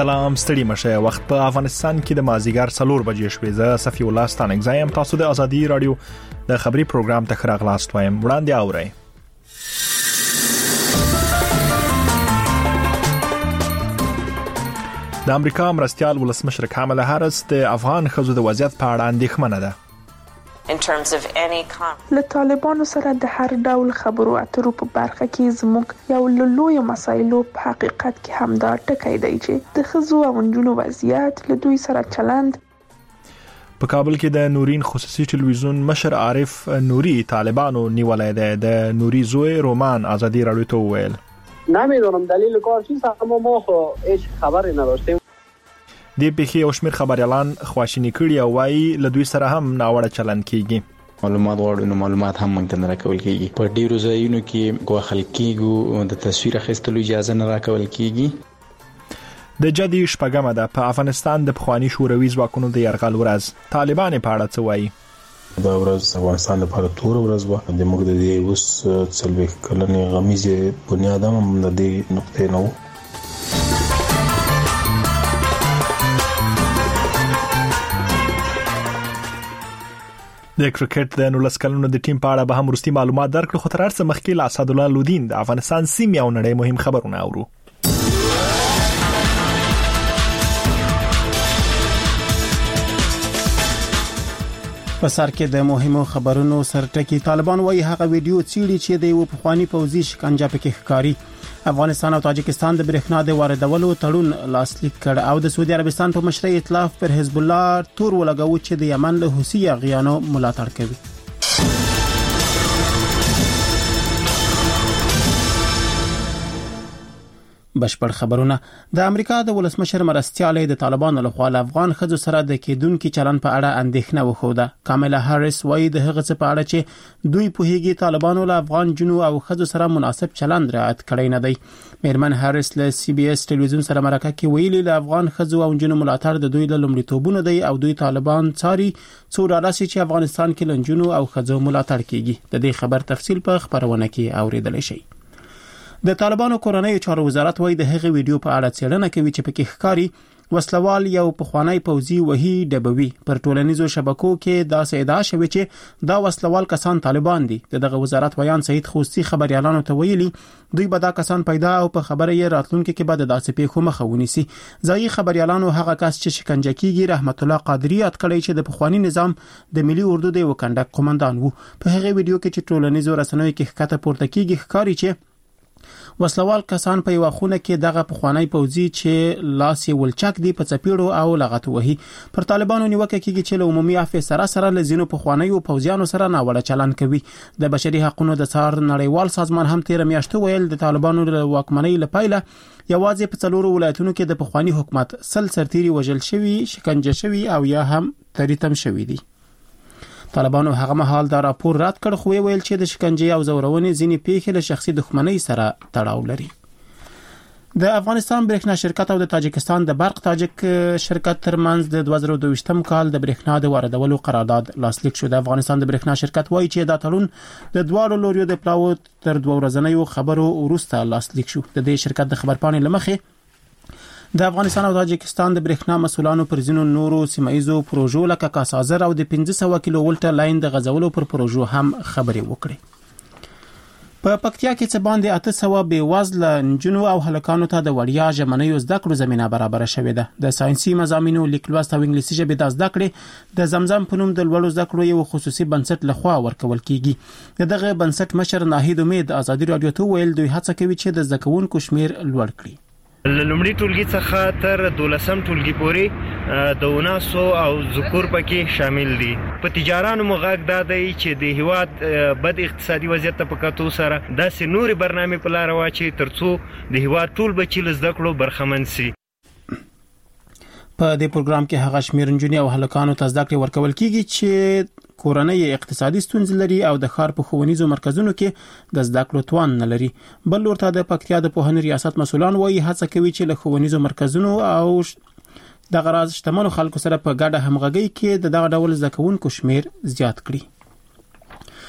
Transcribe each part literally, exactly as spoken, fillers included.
سلام ستړي مشه وخت په افغانستان کې د مازیګر څلور بجې شوې زه صفی الله ستانک زایم تاسو د ازادي رادیو د خبري پروګرام ته خراغلاست وایم وړاندې اورئ. د امریکا مرستيال ولسمشر کاملا هارس د افغان ښځو د وضعیت په اړه اندېښمنه ده. in terms of any له طالبانو سره د هر ډول خبرو اترو په برخه کې زموږ یو لوی مسایلو په حقیقت کې هم دا ټکی دی چې د ښځو او نجونو وضعیت له دوی سره چلند. په کابل کې د نورین خصوصي ټلویزیون مشر عارف نوري طالبانو نیولای دی. د نوري زوی رومان ازادي رادیو ته وویل نمیدونم دلیل کار چیست اما ما خو هیچ خبری نداشتیم. د پیښې او شمیر خبريالان خواشینی کړي او وايي له دوی سره هم ناوړه چلند کیږي. معلومات غواړو نو معلومات هم ممکن راکول کیږي. په ډیرو ځایونو کې غوښل کیږي د تصویر اخیستلو اجازه نه راکول کیږي. د جدي شپږمه ده په افغانستان د پخوانی شوروي ځواکونو د یرغل ورځ طالبان په اړه څه وايي. دا ورځ افغانستان لپاره تور ورځ و. د موږ د دې اوس څلوي کلنې غمیزه بنیاد هم د دې نقطې نو. د کرکټ د نولس کلونو د ټیم په اړه به هم ورستي معلومات درکړو. خو تر هر څه مخکې له اسد الله لودین د افغانستان سیمې او نړۍ مهم خبرونه اورو. په سر کې د مهمو خبرونو سرټکی طالبان وايي هغه ویډیو چیرې چې د یو پخوانی پوځي شکنجه پکې ښکاری. افغانستان او تاجکستان د برېښنا د واردولو تړون لاسلیک کړ او د سعودي عربستان په مشرۍ ائتلاف پر حزب الله تور ولګاوه چې د یمن له حوثي غیانو ملاتړ کوي. بشپړ خبرونه. د امریکا د ولسمشر مرستيالې د طالبانو لخوا له افغان ښځو سره د کېدونکو چلن په اړه اندېښنه وښوده. کاملا هارس وايي د هغه څه په اړه چې دوی په هیګي طالبانو له افغان جنو او ښځو سره مناسب چلند رعایت کړی نه دی. میرمن هارس له سی بي اس ټلویزیون سره مرکه کې ویلي له افغان ښځو او جنو ملاتړ د دوی له لومړیتوبونو دی او دوی طالبان څاري څو راسي چې افغانستان کې لنجونو او ښځو ملاتړ کیږي. د دې خبر تفصیل په خبرونه کې اوریدل شي. د طالبانو کورنۍ چارو وزارت وايي د هغې ویډیو په اړه څېړنه کوي چې پکې ښکاری وسلوال یو پخوانی پوځي وحي ډبوي. پر ټولنیزو شبکو کې دا ادعا شوې چې دا وسلوال کسان طالبان دي. دغه وزارت ویان سید خوستی خبريالانو ته ویلي دوی به دا کسان پیدا او په خبره یې راتلونکي کې به د داسې پیښو مخه ونیسي. ځایي خبريالانو هغه کس چې شکنجه کیږي رحمت الله قادری یاد کړی چې د پخوانی نظام د ملي اردو د وکندک قومندان وو. په هغه ویډیو کې چې ټولنیزو رسنیو کې ښکته پورته کیږي ښکاری چې وسلوال کسان په یو خونه کې دغه پخوانی پوځي چې لاس یې ولچک دی په چپیړو او لغت وهي. پر طالبانو نیوکه کیږي چې له عمومي عفو سره سره له زینو پخوانیو پوځیانو سره ناوړه چلند کوي. د بشري حقوقو د څار نړیوال سازمان هم تیر میاشتو ویل د طالبانو له واکمنۍ لپاره یوازې په څلورو ولایتونو کې د پخوانی حکومت سل سرتيري وژل شوی شکنجه شوی او یا هم تریتم شوی دي. طالبانو هغه مهال دا راپور رد کړ خو ویل چې د شکنجې او زورونې ځینې پیښې له شخصي دښمنۍ سره تړاو لري. د افغانستان برېښنا شرکت او د تاجکستان د برق تاجک شرکت ترمنځ د دوه زره دوه ویشتم کال د برېښنا د واردولو قرارداد لاسلیک شو. د افغانستان د برېښنا شرکت وایي چې دا تړون د دواړو لوریو د پلاو تر دوه ورځنیو خبرو وروسته لاسلیک شو. د دې شرکت د خبرپاڼې لمخې د افغانستان او تاجکستان د برېښنا مسولانو پر ځینو نورو سیمایزو پروژو لکه کاسازر او د پنځه سوه کیلو ولټ لاین د غځولو پر پروژو هم خبرې وکړې. په پکتیا کې څه باندې اته سوه بې وزله نجونو او هلکانو ته د وړیا ژمنیو زده کړو زمینه برابره شوې ده. د ساینسي مضامینو لیک لوست او انګلیسي ژبې د زده کړې د زمزم په نوم د لوړو زده کړو یو خصوصي بنسټ لخوا ورکول کیږي. دغه بنسټ مشر ناهید امید ازادي رادیو ته ویل دوی هڅه کوي چې د زده کوونکو شمیر لوړ کړي. لومړی ټولګي څخه تر دولسم ټولګي پورې د وناسو او ذکور پکې شامل دي. په تجارانو مغاک دا دی چې د هیواد بد اقتصادي وضعیت ته په کتو سره داسې نوري برنامه په لار واچي ترڅو د هیواد ټول بچي له زده کړو برخمن سي. په دې پروګرام کې هغه شمیر نجونې او هلکانو ته زده کړې ورکول کیږي چې کورنۍ اقتصادي ستونزې لري او د ښار په ښوونیزو مرکزونو کې د زده کړو توان نه لري. بل ورته د پکتیا د پوهنې ریاست مسولان وایي هڅه کوي چې له ښوونیزو مرکزونو او د غراض شتمنو خلکو سره په ګډه همغږي کې د دغه ډول زده کوونکو شمیر زیات کړي.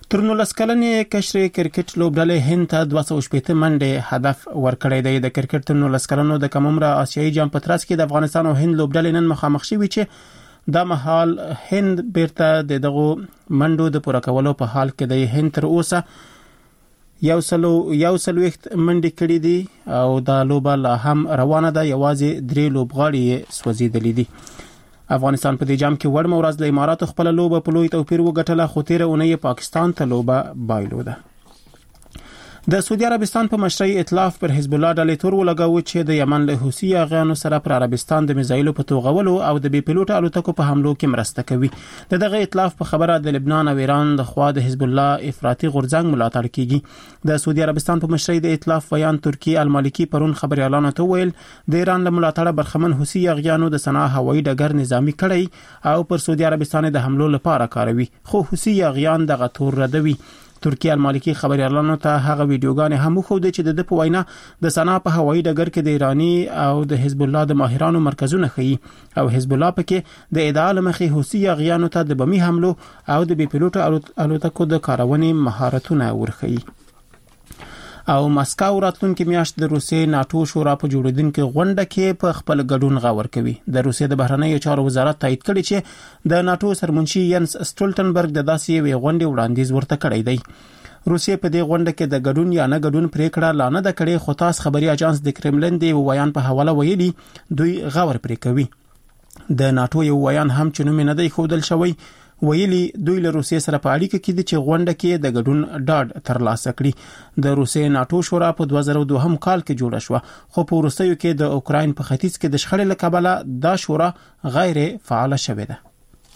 تر نولس کلنې کشر کرکټ لوبډلې هند ته دوه سوه شپږ منډې هدف ورکړی دی. د کرکټ تر نولس کلنو د کم عمره آسیایي جام په ترڅ کې د افغانستان او هند لوبډلې نن مخامخ شوي چې دا مهال هند بیرته د دغه منډو د پوره کولو په حال کې دی. هند تر اوسه یو سلو یو سلويخت منډې کړې دي او دا لوبه لا هم روانه ده. یوازې درې لوبغاړي سوځېدلې دي. افغانستان په دې جام کې وړ مورز د اماراتو خپل لوبه په لوی توپیر وګټله، خو تیر اونۍ پاکستان ته لوبه بایلوده. د سعودي عربستان په مشرۍ ائتلاف پر حزب الله ډلې تور ولګاوه چې د یمن له حوثي اغیانو سره پر عربستان د میزایلو په توغولو او د بي پيلوټ الوتکو په حملو کې مرسته کوي. د دغه ائتلاف په خبره د لبنان او ایران د خوا د حزب الله افراطي غورځنګ ملاتړ کیږي. د سعودي عربستان په مشرۍ د ائتلاف ویان ترکی المالکی پرون خبريالانو ته ویل د ایران له ملاتړه برخمن حوثي اغیانو د صنعا هوایي ډګر نظامی کړی او پر سعودي عربستان د حملو لپاره کاروي، خو حوثي اغیان دغه تور ردوي. ترکیه المالکی خبريالانو ته هغه ویډیوګانې هم خوده چې د په وینا د صنعا په هوایي ډګر کې د ایرانی او د حزب الله د ماهرانو مرکزونه خي او حزب الله پکې د ادعا لمخې حوثي اغیانو ته د بمی حملو او د بي پيلوټ الوتکو د کارونې مهارتونه ورخي. او مسکو راتلونکي میاشت د روسیې ناتو شورا په جوړیدونکو غونډه کې په خپل ګډون غور کوي. د روسیې د بهرنیو چارو وزارت تایید کړی چې د ناتو سرمنشي ینس سټولټنبرګ د داسې یوې غونډې وړاندیز ورته کړی دی. روسیې په دې غونډه کې د ګډون یا نه ګډون پریکړه لا نه د کړې، خو تاسو خبري اژانس د کرملین دی ویان په حواله ویلي دوی غور پرې کوي. د ناتو یو ویان هم چې نوم نه دی خودل شوی ویلي دوی له روسیې سره په اړیکه کې دي چې غونډه کې د ګډون ډاډ ترلاسه کړي. د روسیې ناتو شورا په دوه زره دوه کال کې جوړه شو، خو په وروستیو کې د اوکراین په ختیځ کې د شخړې له کبله دا شورا غیر فعال شوې ده.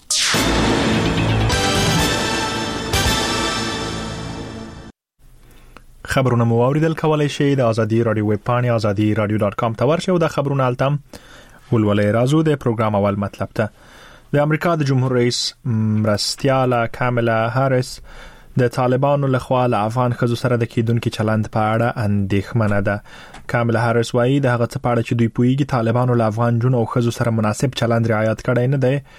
خبرونه مو اوریدل کولای شئ د ازادي رادیو ویب پاڼې ازادي رادیو ډاټ کام ته ورشئ او د خبرونو التم ولولې رازو د پروګرام اول مطلب ته. د امریکا د جمهور رئیس مرستیاله کاملا هاریس د طالبانو لخوا له افغان ښځو سره د کېدونکو چلند په اړه اندېښمنه ده. کاملا هاریس وایي د هغه څه په اړه چې دوی پوهیږي طالبانو له افغان جنو او ښځو سره مناسب چلند رعایت کړی نه دی.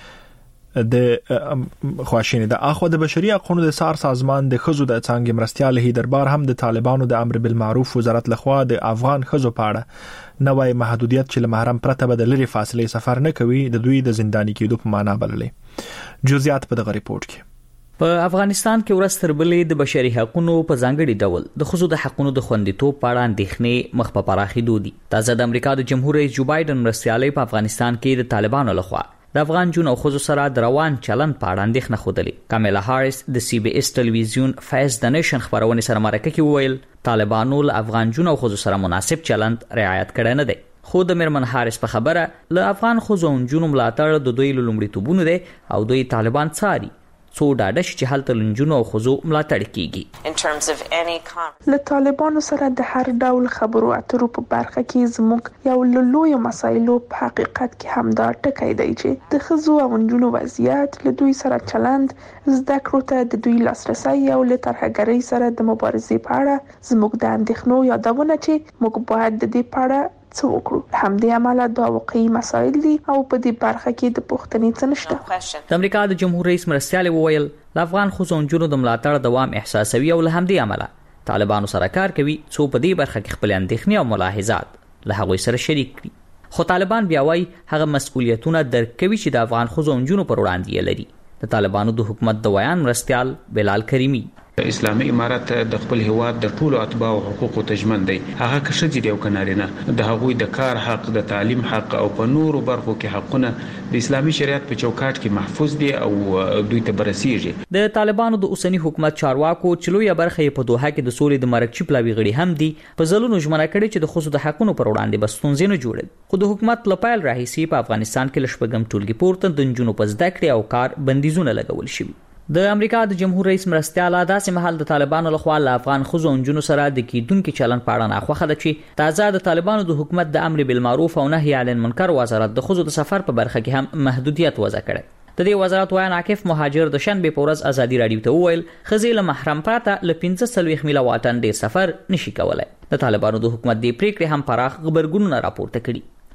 د خواشینی د اخو د بشري حقوقو د سار سازمان د ښځو د څنګه مرستیاله هیدربار هم د طالبانو د امر بالمعروف وزارت لخوا د افغان ښځو په اړه نوې محدودیت چې له محرم پرته به د لری فاصله سفر نه کوي د دوی د زنداني کېدو په معنا بللې. جزئیات په دغه ریپورت کې. په افغانستان کې ورستر بلې د بشري حقوقو په ځانګړي ډول د ښځو د حقوقو د خوندیتوب په اړه اندېښنې مخ په پراخېدو دي. تازه د امریکا د جمهور رئیس جو بایدن مرستیالۍ په افغانستان کې د طالبانو لخوا د افغان جون او ښځو سره د روان چلند په اړه اندېښنه خوده. کاملا هاریس د سی بي اس ټلویزیون فیس د نیشن خبرونه سره مرکه کې وویل طالبانو له افغان جون او ښځو سره مناسب چلند رعایت کړی نه دی. خو د میرمن هاریس په خبره له افغان ښځو او جون ملاتړ د دوی لومړیتوبونه دي او دوی طالبان څاري څو ډاډه چې هلته لنجونو او خزو ملاتړ کیږي. In terms of any له طالبانو سره د هر ډول خبرو اترو په برخه کې زموږ یو لوی مسایلو په حقیقت کې هم دا ټکی دی چې د خزو او لنجونو وضعیت له دوی سره چلند زده کړو ته د دوی لاسرسي او له ترهګرۍ سره د مبارزې په اړه زموږ د اندېښنو یادونه چې موږ باید د دې په اړه څه وکړو. همدې عمله دا واقعي مسایل دي او په دې برخه کې د پوښتنې څه نشته. د امریکا د جمهور رئیس مرستیال وویل د افغان خوځونجونو د ملاتړ دوام احساسوي او له همدې عمله طالبانو سره کار کوي څو په دې برخه کې خپل اندېښنې او ملاحظات له هغوی سره شریک کړي. خو طالبان بیا وايي هغه مسؤلیتونه درک کوي چې د افغان خوځونجونو پر وړاندې لري. د طالبانو د حکومت د ویان مرستیال بلال کریمی اسلامي امارات د خپل هواد د ټولو اتباع او حقوقو تضمین دی. هغه که شدي دی او کنارینه د هغوی د کار حق، د تعلیم حق او په نورو برخو کې حقونه د اسلامي شریعت په چوکاټ کې محفوظ دي او دوی ته برسیږي. د طالبانو د اوسنی حکومت چارواکو چلوې برخه په دوحه کې د سولې د مرکچی پلاوی غړي هم دي په ځلونو ژمنه کړي چې د خصوصي د حقونو پر وړاندې بستونځ نه جوړي. خو د حکومت لپاره راهیسي په افغانستان کې لشپګم ټولګي پورته د جنونو په زده کړې او کار بندیزونه لګول شي. د امریکا د جمهور رئیس مرستیال داسې محل د طالبانو لخوا له افغان ښځو او نجونو سره د کېدونکو چلند په اړه ناخوښه ده چې تازه د طالبانو د حکومت د امر بالمعروف او نهي عن المنکر وزارت د ښځو د سفر په برخه کې هم محدودیت وضع کړی. د دې وزارت وایي عاکف مهاجر د شنبه په ورځ ازادي رادیو ته وویل ښځې له محرم پرته له پنځه سلويخ میله واټن ډیر سفر نشي کولای. د طالبانو د حکومت د پریکړې هم پراخ خبرګونونه راپورته کړي.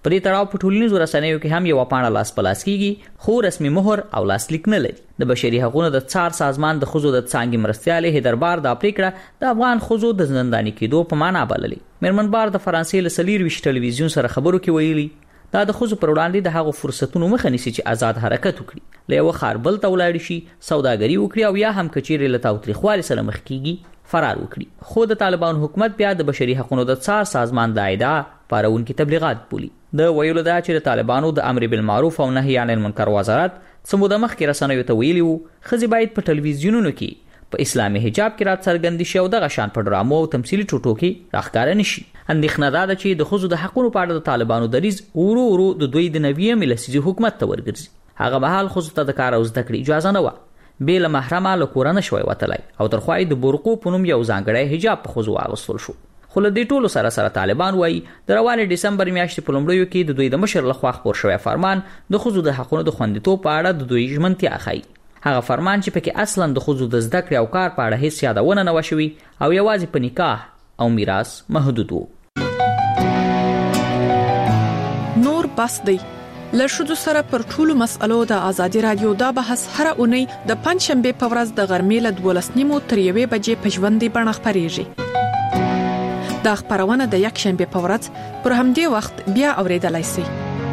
په دې تړاو په ټولنیزو رسنیو کې هم یو پاڼه لاس پلاس کیږي خو رسمي مهر او لاسلیک نه لري. د بشري حقوقو د څار سازمان د خزو د څانګې مرستيالې هیدربار د پریکړه د افغان خزو د زنداني کېدو په معنا بللې. میرمنبار د فرانسې له سلیر ویش ټلویزیون سره خبرو کې ویلي دا د خزو پر وړاندې د هغو فرصتونو مخه نیسي چې آزاد حرکت وکړي، له یو خار بل ته ولاړ شي، سوداګري وکړي او یا هم کچېرې له تاوتریخوالي سره مخ کیږي فرار وکړي. خو د طالبان حکومت بیا د بشري حقوقو د څار سازمان د ادعا پارونکي تبلیغات بولي. د ویلو دا چې د طالبانو د امر بالمعروف او نهي عن المنکر وزارت سموده مخکې رسنیو ته ویلي وو ښځې باید په ټلویزیونونو کې په اسلامي حجاب کې رات څرګند شي او دغه شان په ډرامو او تمثیلي ټوټو کې راښکاره نشي. اندېښنه دا ده چې د ښځو د حقونو په اړه د طالبانو دریځ ورو ورو د دوی د نویمې لسیزې حکومت ته ورګرځي. هغه مهال ښځو ته د کار او زده کړې اجازه نه وه، بې له محرمه له کوره نه شوی وتلی او تر خوا یې د برقو په نوم یو ځانګړی حجاب په ښځو واغوستل شو. خو له دې ټولو سره سره طالبان وایي د روانې ډسمبر میاشتې په لومړیو کې د دوی د مشر لخوا خپور شوی فرمان د ښځو د حقونو د خوندیتوب په اړه د دوی ژمنتیا ښایي. هغه فرمان چې پکې اصلا د ښځو د زده کړې او کار په اړه هیڅ یادونه نه وه شوې او یوازې په نکاح او میراث محدود و. نور بس دی له ښځو سره پر ټولو مسألو د ازادي رادیو دا بحث هر اونۍ د پنځ شنبې په ورځ د غرمې له دولس نیمو تر یوې بجې په ژوندۍ بڼه خپریږي. دا خبرونه د یک شنبې په ورځ پر همدې وخت بیا اوریدلای شئ.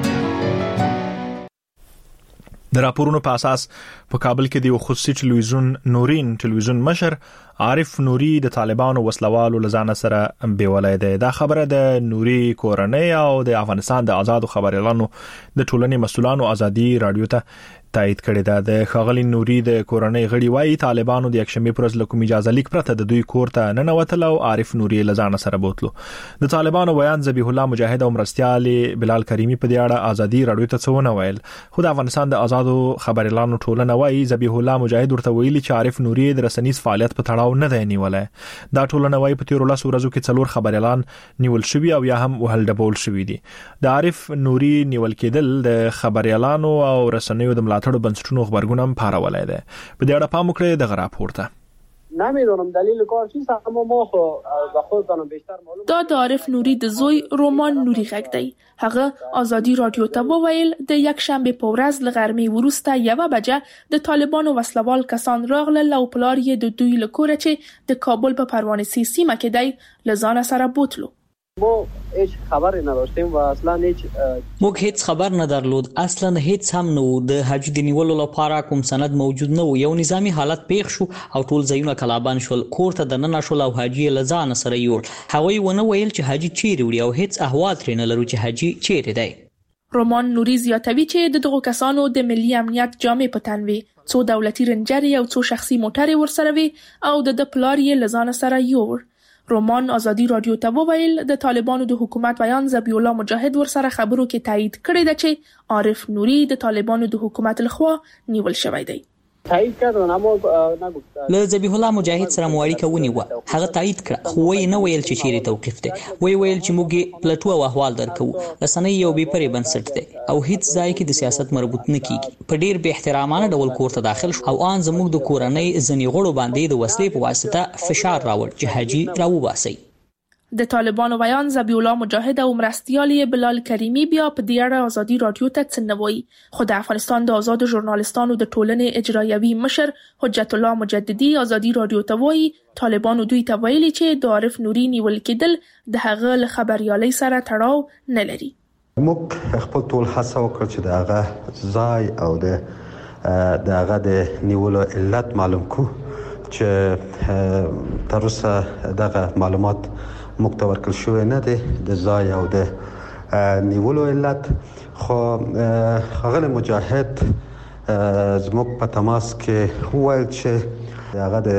د راپورونو په اساس په کابل کې د یو خصوصي ټلویزیون نورین ټلویزیون مشر عارف نوري د طالبانو وسلوالو لزان سره بیولای دی. دا خبره د نوري کورنۍ او د افغانستان د آزادو خبريالانو د ټولنې مسؤلانو ازادي رادیو ته تایید کړی ده. د خاغلی نوري د کورنۍ غړي وايي طالبانو د یکشنبه پر ورځ له کوم اجازه لیک پرته د دوی کور ته نه نوتل او عارف نوري لزان سره بوتلو. د طالبانو بیان ذبیح الله مجاهد او مرستيال بلال کریمی په دې اړه ازادي رادیو ته څونه ویل. خو د افغانستان د آزادو خبريالانو ټولنه وايي ذبیح الله مجاهد ورته ویلي چې عارف نوري د رسنیز فعالیت په تړاو نه دی نیولای. دا ټولنه وايي په تیر ولس ورځو کې څلور خبريالان نیول شوی او یا هم وهل ډبول شوی دي. د عارف نوري نیول کېدل د خبريالانو او رسنیو د ملاتړ بنسټونو خبرګونم پارولای دی. په دې اړه پام وکړئ د راپور ته. نمیدونم دلیل کار چیست، اما ما خو به خودتان بیشتر معلوم. دا د عارف نوري د زوی رومان نوري غږ دی. هغه ازادي رادیو ته وویل د یک شنبه په ورځ له غرمې وروسته یوه بجه د طالبانو وسلوال کسان راغلل او پلار یې د دوی له کوره چې د کابل په پروانسي سیمه کې دی له ځان سره بوتلو. ما هیڅ خبری نداشتیم و اصلا هیڅ موږ هیڅ خبر نه درلود، اصلا هیڅ هم نه و. د حاجی د نیولو لپاره کوم سند موجود نه و. یو نظامی حالت پیښ شو او ټول ځایونه کلابند شول. کور ته د ننه شول او حاجی له ځان سره یوړ. هغوی ونه ویل چې حاجی چیرې وړي او هیڅ احوال ترې نه لرو چې حاجی چیرې دی. رومان نوري زیاتوي چې د دغو کسانو د ملي امنیت جامې په تن وي، څو دولتي رنجرې او څو شخصي موټرې ورسره وي او د د پلار یې له ځان سره یوړ. رومان ازادي رادیو ته وویل د طالبانو د حکومت بیان ذبیح الله مجاهد ورسره خبرو کې تایید کړی دی چې عارف نوري د طالبانو د حکومت لخوا نیول شوی دی. تایید کړو اما نگفت. له ذبیح الله مجاهد سره مو اړیکه ونیوه، هغه تایید کړه خو وایي نه ویل چې چیرې توقیف دی. وایي ویل چې موږ پلټو او احوال درکو. رسنۍ یو بې پرې بنسټ دی او هیڅ ځای کې د سیاست مربوط نه کیږي. په ډیر بې احترامانه ډول کور ته داخل شو او ان زموږ د کورنۍ ځنې غړو باندې د وسلې په واسطه فشار راوړ چې حاجی راوباسي. د طالبانو بیان ذبیح الله مجاهد او مرستيال بلال کریمی بیا په دې اړه ازادي رادیو ته څه نه وایي. خو د افغانستان د آزادو ژورنالستانو د ټولنې اجرایوي مشر حجت الله مجددي ازادي رادیو ته وایي طالبانو دوی ته ویلي چې د عارف نوري نیول کېدل د هغه له خبريالۍ سره تړاو نه لري. موږ خپل ټول هڅه وکړه چې د هغه ځای او د د هغه د نیولو علت معلوم کو چې تر اوسه دغه معلومات مکتوب ورکړل شوی نه دی د ځای او د نیولو علت. خو هغه مجاهد زموږ په تماس کې وویل چې هغه د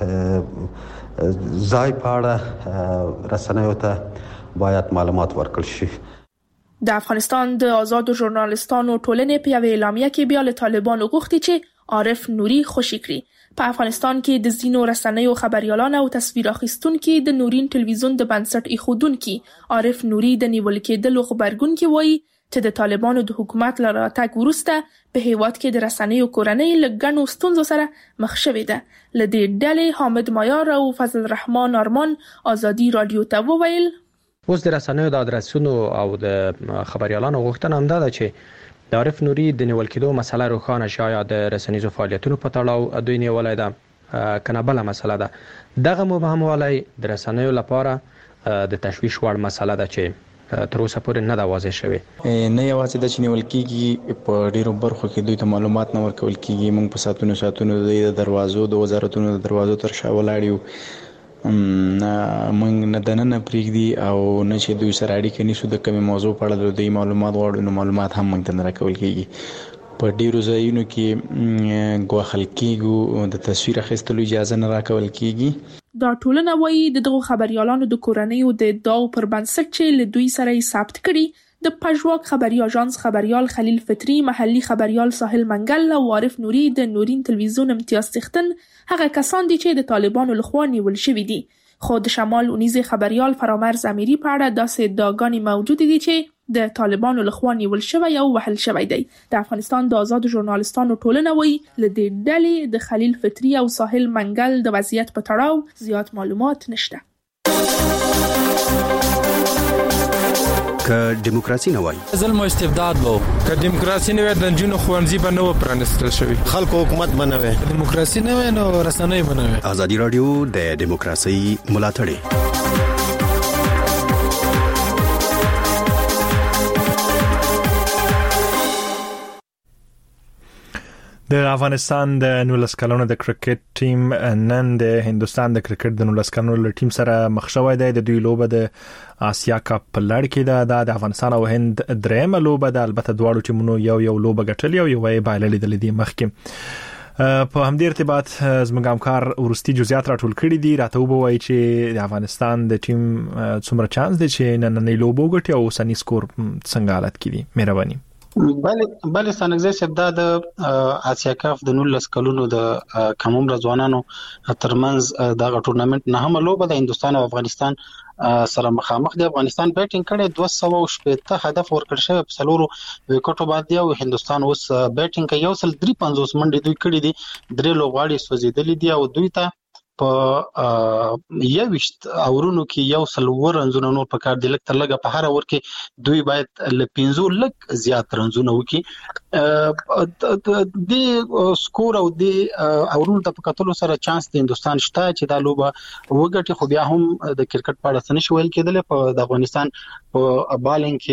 ځای په اړه رسنیو ته باید معلومات ورکړل شي. د افغانستان د آزادو ژورنالستانو ټولنې په یوه اعلامیه کې بیا له طالبانو غوښتي چې عارف نوري خوشي کړي. په افغانستان کې د زینو رسنیو خبريالان او تصویر اخیستونکو د نورین ټلویزیون د بنسټ ایښودونکو عارف نوري د نیول کېدلو خبرګون کې وایي چې د طالبانو د حکومت له راتګ وروسته په هیواد کې د رسنیو کورنۍ له ګڼو ستونزو سره مخ شوې ده. له دې ډلې حامد مایار او فضل الرحمن ارمان ازادي رادیو ته وویل اوس د رسنیو د ادرسونو او د خبريالانو غوښتنه هم ده چې د عارف نوري د نیول کېدو مسله روښانه شایا د رسنیزو فعالیتونو په تړاو دوی نیولای ده کنه بل مسله ده. دغه مبهم ولای د رسنیو لپاره د تشویش وړ مسله ده چې تر اوسه پورې نه دا واضح شوی. نه یوازې د چنیول کېږي په ډیرو برخو کې دوی ته معلومات نه ورکول کېږي. موږ په ساتونو ساتونو د دروازو د وزارتونو د دروازو تر شا ولاړ موږ نه دننه پرېږدي او نه چې دوی سره اړیکه نیسو د کومې موضوع په اړه د دوی معلومات غواړو نو معلومات هم موږ ته نه راکول کېږي. په ډیرو ځایونو کې ګواښل کېږو د تصویر اخیستلو اجازه نه راکول کېږي. دا ټولنه وایي د دغو خبريالانو د کورنیو د ادعاو پر بنسټ چې له دوی سره یې ثبت کړي د پژواک خبري اژانس خبريال خلیل فطري، محلي خبريال ساحل منګل او عارف نوري د نورین تلویزیون امتیاز څښتن هغه کسان دي چې د طالبانو لخوا نیول شوي دي. خو د شمال اونیز خبريال فرامرز امیری په اړه داسې ادعاګانې موجود دي چې د طالبانو لخوا نیول شوی او وهل شوی دی. د افغانستان د آزاد ژورنالستانو ټولنه وایي له دې ډلې د خلیل فطري او ساحل منګل د وضعیت په تړاو زیات معلومات نشته. که دیموکراسي نه وای ظلم او استبداد وو، که دیموکراسي نه وای د جنونو خوانزي به نه و پرانستل شوی، خلکو حکومت بنوي، دیموکراسي نه وای نو رسنۍ بنوي. ازادي رادیو د دیموکراسي ملاتړ د افغانستان د نولس کلونو د کرکټ ټیم نن د هندستان د کرکټ د نولس کلونو له ټیم سره مخ شوی دی. د دوی لوبه د آسیا کپ په لړ کې ده. د افغانستان او هند درېمه لوبه ده. البته دواړو ټیمونو یو یو لوبه ګټلې او یو یې بایللې د لیدې مخکې. په همدې ارتباط زموږ همکار ورستي جزئیات راټول کړي دي. راته وبوي چې د افغانستان د ټیم څومره چانس دی چې نننۍ لوبه وګټي او سني سکور څنګه حالت کړي. مهرباني. بله بله سانګزه سبدا د آسیا کپ د نولس کلونو د کموم رضوانانو ترمنځ دغه ټورنمنت نه هم لوبه د هندستان او افغانستان سره مخامخ دی. افغانستان بیټینګ کړي دوه سوه شپږ هدف ورکړ شوی په څلورو وکټو باندې او هندستان اوس بیټینګ کوي. یو سل درې پنځوس منډې دوی کړي دي، درې لوبغاړي سوځیدلې دي او دوی ته په یوشت اورونو کې یو سل ورنځونه نور په کار دی. لکه تر لګه په هر اور کې دوی باید ل پنځو لک زیات رنځونه وکړي. د سکور او د اورونو د پکاتلو سره چانس د هندستان شته چې دا لوبه وګټي. خو بیا هم د کرکټ په اړه څه شویل کېدل. په د افغانستان په بالینګ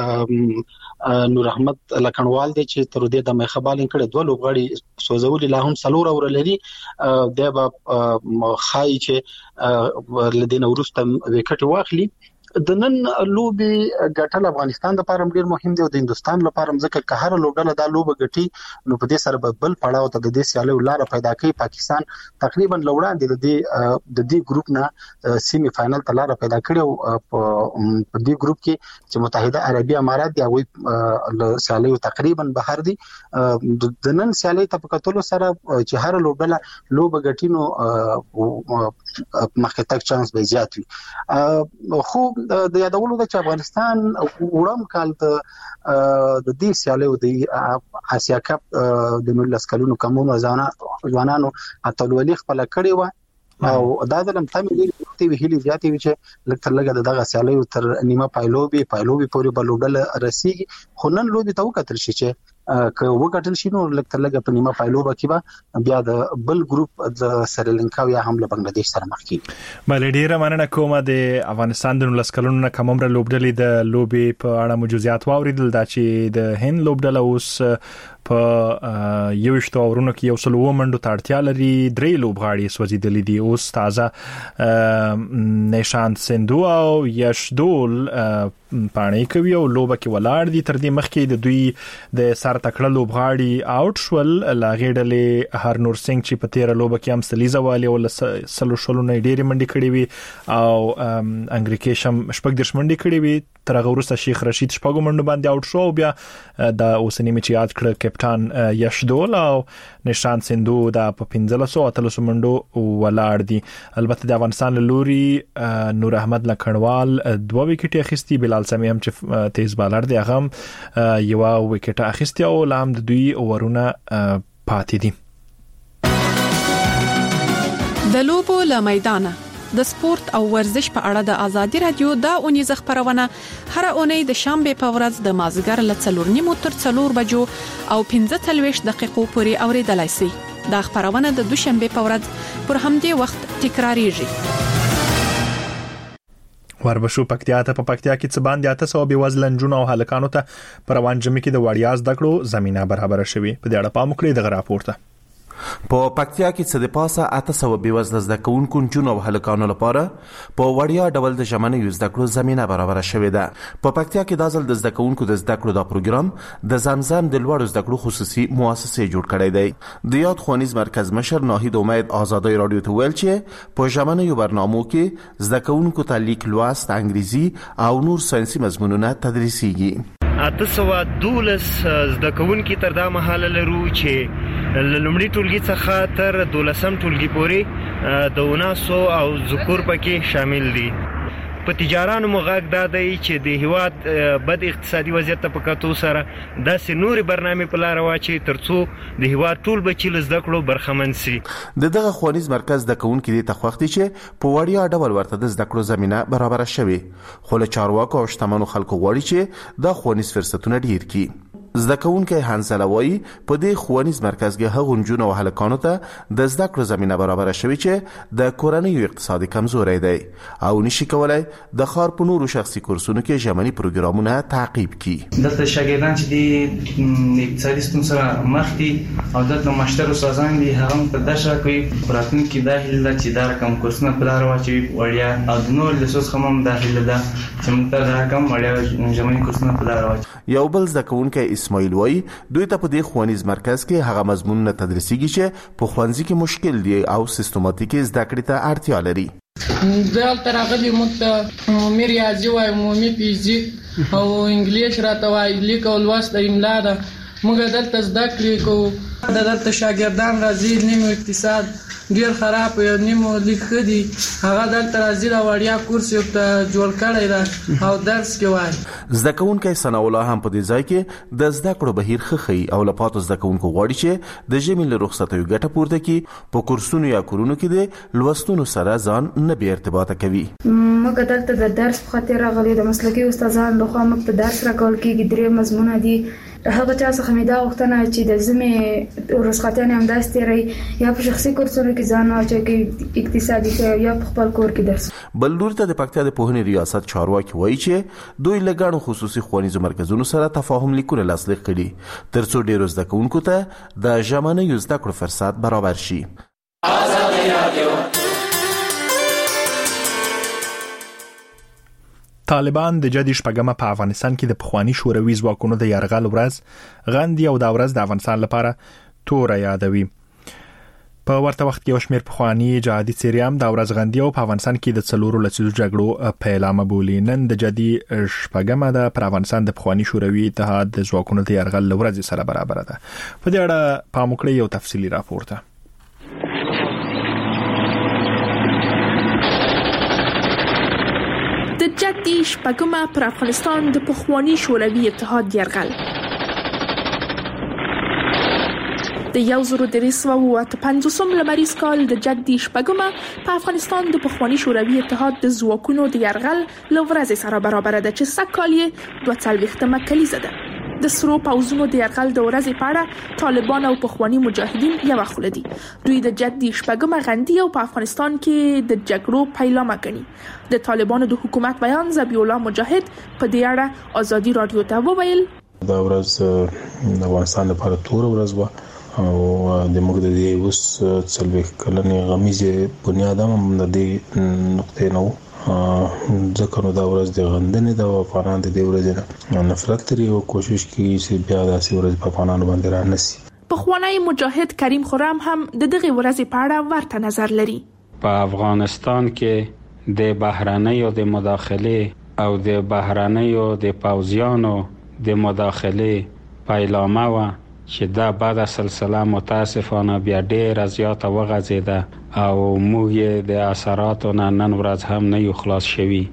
کې نور احمد لکنوال دی چې تر دې د مخه بالینګ کړي، دوه لوبغاړي سوزولي لا هم څلور اور لري. د به خای چې لدین ورسته وکټ واخلي. د نن لوبي ګټل افغانستان د لپاره ډیر مهم دی او د هندستان لپاره ځکه که هر لوبډله د لوبه ګټي نو په دې سره بل پړاو ته د دې سیالي لار پیدا کوي. پاکستان تقریبا لوړاندې د دې د دې ګروپ نه سیمی فائنل ته لار پیدا کړي او په دې ګروپ کې چې متحده عربی امارات دی او له سیالي تقریبا بهر دي. د نن سیالي ته په کتلو سره چې هر لوبډله لوبه ګټي نو مخکې تک چانس به زیات وي. خو د یادولو د افغانستان وړم کال د د دې سیالیو د آسیا کپ د نولس کلونو کمونو ځوانانو اتلولي خپل کړی و او دا د لمتامي ډېر ویلي زیاتې وی چې لکه لګه دغه سیالیو تر نیمه پایلوبي پایلوبي پورې بلوډل رسیږي. خو نن لوبي ته وکتل شي چې که وګټل شي نو لکه لګه په نیمه پایلوبه کې به بیا د بل ګروپ د سریلانکا یا هم له بنگلاديش سره مخ کیږي. بل ډیره مننه کوم د افغانستان د نولس کلونو نه کومره لوبډلې د لوبي په اړه موجزيات واوریدل دا چې د هند لوبډله اوس په یوشتو اورونو کې یو سل و منډو ته اړتیا لري. درې لوبغاړي سوځیدلې دي. اوس تازه نشانت سندو او یشدول پانی کوي او لوبه کې ولاړ دي. تر دې مخکې د دوی د سر تکړه لوبغاړي اوټ شول. لاغېډلې هرنور سنگ چې په تیر لوبه کې هم سلیزه والی ول سلو شلو نه ډېری منډي کړې وي او انګریکیشم شپږ درش منډي کړې وي. تر هغه وروسته شیخ رشید شپږ منډو باندې اوټ شو. بیا د اوسنی میچ یاد کړ کپټان یشدول او نشان سندو د په پنځه سوه اتلس منډو ولاړ دي. البته د افغانستان لوري نور احمد لکنوال دوه وکټ اخیستي. بلال سمی هم چې تیز بالر دی هغه یو وکټ اخیستي او لام د دوی اورونه پاتې دي. د لوبو له میدانه د سپورت او ورزش په اړه د ازادي رادیو دا اونیزه خبرونه هر اونۍ د شنبه په ورځ د مازیګر له څلور نیمو تر څلور بجو او پنځه څلوېښت دقیقو پورې اوریدلای شئ. دا خبرونه د دوشنبه په ورځ پر همدې وخت تکراریږي. وربشو پکتیا ته په پکتیا کې څه باندې اته سوه بېوزله نجونو او هلکانو ته پر روان جمعې کې د وړیا زده کړو زمينه برابر شوې. په دې اړه پام وکړئ دغه راپور ته. په پکتیا کې څه د پاسه اته سوه بېوزله زده کوونکو نجونو او هلکانو لپاره په وړیا ډول د ژمنیو زده کړو زمينه برابر شوې ده. په پکتیا کې د ځل د زده کوونکو د زده کړو دا پروګرام د زمزم د لوړو زده کړو خصوصي مؤسسې جوړ کړی دی. د یاد ښوونیز مرکز مشر ناهید امید آزادۍ رادیو ته ویل چې په ژمنیو برنامو کې زده کوونکو ته لیک لوست، انګریزي او نور ساينسي مضمونونه تدریسيږي. اته سوه دولس زده کوونکي تر دا مهاله لرو چې لومړي ټولګي څخه تر دولسم ټولګي پورې د وناسو او ذکور پکې شامل دي. په تجارانو مغاک دا دی چې د هیواد بد اقتصادي وضعیت په کتو سره داسې نوري برنامې په لار واچي ترڅو د هیواد ټول بچي له زده کړو برخمن شي. د دغه ښوونیز مرکز د کوونکو د تخوختي چې په وړیا ډول ورته د زده کړو زمينه برابر شوي، خو له چارواکو او شتمنو خلکو غواړي چې دا ښوونیز فرصتونه ډیر کړي. زده کوونکي حنزله وایي په دې ښوونیز مرکز کې هغو نجونو او هلکانو ته د زده کړو زمينه برابر شوي چې د کورنیو اقتصادي کمزوري دی او نشي کولای د ښار په نورو شخصي کورسونو کې ژمني پروګرامونه تعقیب کړي. دلته شاګردان چې د اقتصادي ستونزو سره مخ دي او دلته مشتر استادان دي هغه په داسه کوي راتلونکي د هیله چې دا رقم کورسونه په لار واچوي وړیا او د نور لسوس هم د هیله ده چې موږ ته دا رقم وړیا ژمني کورسونه په لار واچوي. یو بل زده کوونکی اسماعیل وایي دوی ته په دې ښوونیز مرکز کې هغه مضمونونه تدریسيږي چې په ښوونځي کې مشکل دي او سیستماتیکي زده کړې ته اړتیا لري. دلته راغلي موږ ته عمومي ریاضي وایي، عمومي فزیک او انګلیش راته وایي، لیک او لوست املا ده. موږ دلته زده کړې کوو. دلته شاګردان راځي، نیم اقتصاد ډیر خراب یو نیمو لیک دي، هغه دلته راځي دا وړیا کورس یو ته جوړ کړی دا او درس کې وایي. زده کوونکی ثنا الله هم په دې ځای کې د زده کړو بهیر خخي او لپاتو زده کوونکو غواړي چې د ژمي له رخصتیو ګټه پورته کړي، په کورسونو یا کورونو کې د لوستونو سره ځان نه بې ارتباطه کوي. موږ دلته د درس په خاطر راغلي، د مسلکي استادانو لخوا موږ ته درس راکول کېږي. درې مضمونه دي. هغه چا څخه مې دا غوښتنه چې د ژمي رخصتیانې همداسې تېروي، یا په شخصي کورسونو کې ځان واچوي کې اقتصادي کې یا په خپل کور کې درس. بل لور ته د پکتیا د پوهنې ریاست چارواکي وایي چې دوی له ګڼو خصوصي ښوونیزو مرکزونو سره تفاهم لیکونه لاسلیک کړي ترڅو ډېرو زده کوونکو ته د ژمنیو زده کړو فرصت برابر شي. طالبان د جدي شپږمه په افغانستان کې د پخوانی شوروي ځواکونو د یرغل ورځ غندي او دا ورځ د افغانستان لپاره تور یادوي. په ورته وخت کې یو شمېر پخوانی جهادي څېرې دا ورځ غندي او په افغانستان کې د څلورو لسیزو جګړو پیلامه بولي. نن د جدي شپږمه ده پر افغانستان د پخوانی شوروي اتحاد د ځواکونو د یرغل ورځ سره برابر ده. په دې اړه پام وکړئ یو تفصیلی راپور ته. د جدي شپږمه پر افغانستان د پخوانی شوروي اتحاد یرغل د یو زر درې سوه او اته پنځوسم لمریز کال د جدي شپږمه په افغانستان د پخوانی شوروي اتحاد د ځواکونو د یرغل له ورځې سره برابر ده چې سږ کال یې دوه څلوېښتمه کلیزه ده. د سرو پوځونو د یرغل د ورځې په اړه طالبان او پخوانی مجاهدین یو خوله دي. دوی د جدي شپږمه غندي او په افغانستان کې د جګړو پیلامه ګڼي. د طالبانو د حکومت بیان ذبیح الله مجاهد په دې اړه ازادي رادیو ته وویل دا ورځ د افغانستان لپاره تور ورځ و او د موږ د دې اوس څلوېښت کلنې غمیزې بنیاد هم د دې نقطې نه ځکه نو دا ورځ د غندنې د افغانان د دې ورځې نه نفرت لري او کوشش کوي چې بیا داسې ورځ په افغانانو باندې را نشي. پخوانی مجاهد کریم خرم هم د دغه ورځې په اړه ورته نظر لري. په افغانستان کې د بهرنیو د مداخله او د بهرنیو د پوځیانو د مداخله پیلامه و چې دا بعد سلسله متاسفانه بیا ډېر زیاته وغځېده او موږ د اثراتو نه نن ورځ هم نه یو خلاص شوي.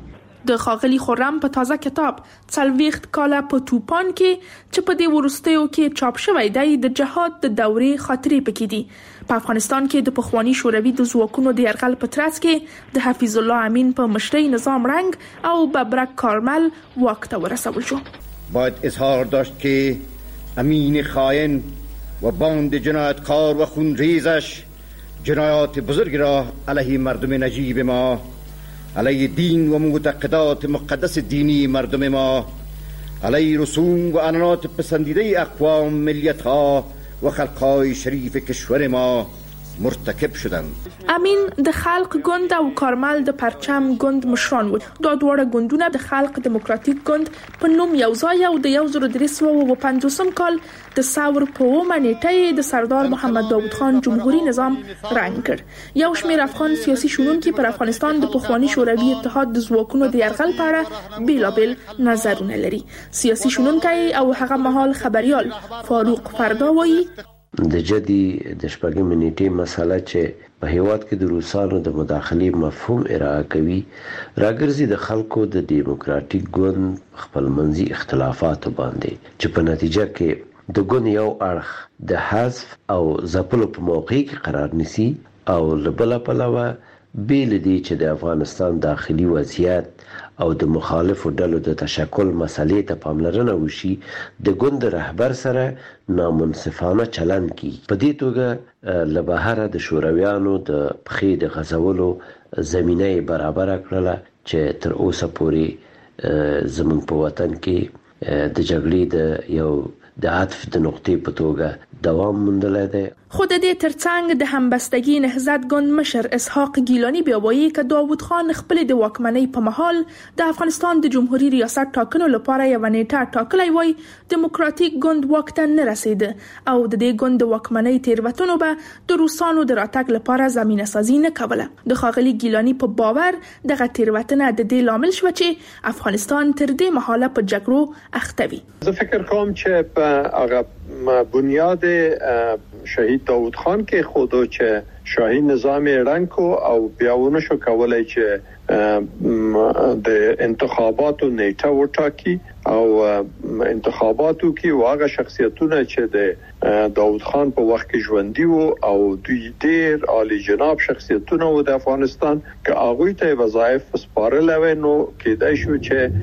د خاغلی خرم په تازه کتاب څلوېښت کاله په توپان کې چې په دې وروستیو کې چاپ شوی دی د جهاد د دورې خاطرې پکې دي. په افغانستان کې د پخوانی شوروي د ځواکونو د یرغل په ترڅ کې د حفیظ الله امین په مشرۍ نظام رنګ او ببرک کارمل واک ته ورسول شو. باید اظهار داشت که امین خائن و باند جنایتکار و خونریزش جنایات بزرگی را علیه مردم نجیب ما، علیه دین و معتقدات مقدس دینی مردم ما، علیه رسوم و عنعنات پسندیده اقوام، ملیت‌ها و خلق‌های شریف کشور ما مرتکب شدند. امین د خلق ګوند او کارمل د پرچم ګوند مشران و. دا دواړه ګوندونه د خلق دیموکراتیک ګوند په نوم یو ځای او د یو زر درې سوه پنځوسم کال د ساور په اومه نیټه د سردار محمد داود خان جمهوریت نظام رنګ کړ. یو شمېر افغان سیاسي شنونکي پر افغانستان د پخوانی شوروي اتحاد د ځواکونو د یرغل په اړه بیلابیل نظرونه لري. سیاسي شنونکی او هغه مهال خبريال فاروق فردا وایي د جدي د شپږم نیټې مسله چې په هیواد کې د روسانو د مداخلې مفهوم ارائه کوي راګرځي د خلکو د دیموکراتیک ګوند خپلمنځي اختلافات باندې چې په نتیجه کې د ګوند یو اړخ د حذف او ځپلو په موقع کې قرار نیسي او لبل پلوه بیل دی چې د افغانستان داخلي وضعیت او د مخالفو ډلو د تشکل مسلې ته پاملرنه وشي د ګوند رهبر سره نامنصفانه چلند کی. په دې توګه له بهره د شورویانو د پخې د غزولو زمینه برابر کړله چې تر اوسه پورې زموږ په وطن کې د جګړې د یو د عطف د نقطې په توګه دوام موندلی دی. خو د دې ترڅنګ د همبستګي نهضت ګوند مشر اسحاق ګیلانی بیا وایي چې داوود خان خپل د واکمنۍ په مهال د افغانستان د جمهوریت ریاست ټاکنو لپاره یو نیټه ټاکلی وای، دیموکراتیک ګوند واک ته نه رسید او د دې ګوند د واکمنۍ تیروتنو به د روسانو د راتګ لپاره زمينه سازي نه کوله. د خاغلی ګیلانی په باور دغه تیروتنه د دې لامل شو چې افغانستان تر دې مهاله په جګړو اخته وي. زه فکر کوم چې په هغه بنیاد شهید داود خان کې خودو چې شاهي نظام رنګ کو او بیاونه شو کولای چې د انتخاباتو نیټه وټاکي او انتخاباتو کې واغه شخصیتونه چې د داود خان په وخت کې ژوندۍ وو او دوی ډېر عالی جناب شخصیتونه وو د افغانستان که هغه ته وظایف سپارل و نو کېدای شو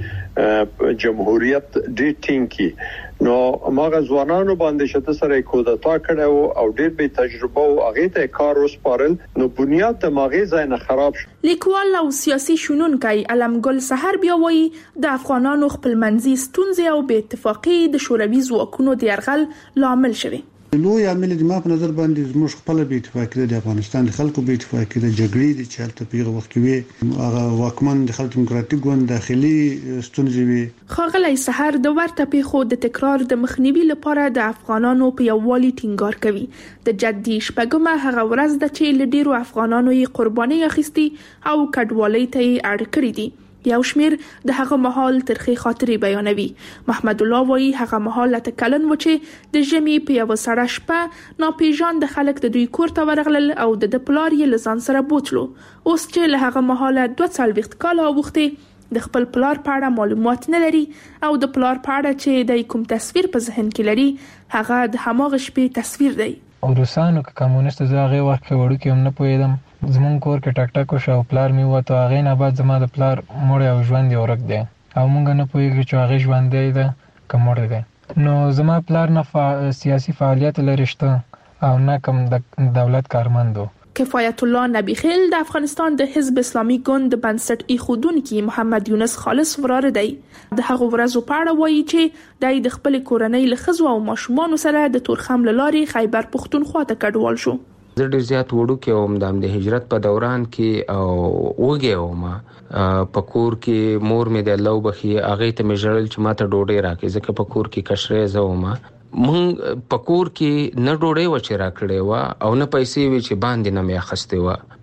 چې جمهوریت ډېر ټینګي. نو ماغه ځوانانو باندې شته سره کودتا کړو او ډېر به تجربه او هغه ته کار وسپارل نو بنیاد د ماغه ځای نه خراب شو. لیکوال او سیاسي شنونکی علمګل سحر بیا وایي د افغانانو خپلمنځي ستونزې او بې اتفاقي د شوروي ځواکونو د یرغل لامل شوه. لوی عامل د ما په نظر باندې زموږ خپل بې اتفاقي د افغانستان د خلکو بې اتفاقي د جګړې د چالت پیغه وخت کې هغه واکمن د خلک دیموکراتیک ګوند داخلي ستونزې وي. خاغلی سحر د ورته پیښو د تکرار د مخنیوي لپاره د افغانانو په یووالي ټینګار کوي. د جدي شپږمه هغه ورځ د چې لډیرو افغانانو یې قرباني اخیستي او کډوالۍ ته یې اړ کړی دي. یو شمیر د هغه محل ترخی خاطرې بیانوي. محمد الله وایي هغه محل ته کلن و چې د ژمي په یو سړه شپه ناپیژان د خلک د دوی کور ته ورغلل او د پلار یې لزان سره بوتلو. اوس چې له هغه محل دوه څلوېښت کاله وخته د خپل پلار په اړه معلومات نه لري او د پلار په اړه چې د کوم تصویر په ذهن کې لري هغه د هماغه شپې تصویر دی. روسانو که کمونیست زاغه وخت کې وړو کې هم نه پوهیدم زمون کور کې ټک ټک وشو پلار می وته هغه نه بعد زما د پلار مړ او ژوند ورک دی او مونږ نه پوهیږو چې هغه ژوند دی ده کوم مړ دی. نو زما پلار نه فا... سیاسي فعالیت لري شته او نه کوم د دولت کارمندو. کفایت الله نبی خیل د افغانستان د حزب اسلامي ګوند د بنسټ ایښودونکي محمد یونس خالص وراره دی. د هغه ورځو په اړه وایي چې د خپل کورنۍ له ښځو او ماشومانو سره د تورخم له لارې خیبر پښتونخوا ته کډوال شو. زه ډېر زیات وړو کې وم د هجرت په دوران کې او وږی وم په کور کې مور مې د الله وبخي هغې ته مې ژړل چې ما ته ډوډۍ راکړي ځکه په کور کې کشرې زه وم. مونږ په کور کې نه ډوډۍ و چې راکړې وه او نه پیسې وې چې باندې نه مې اخیستې وه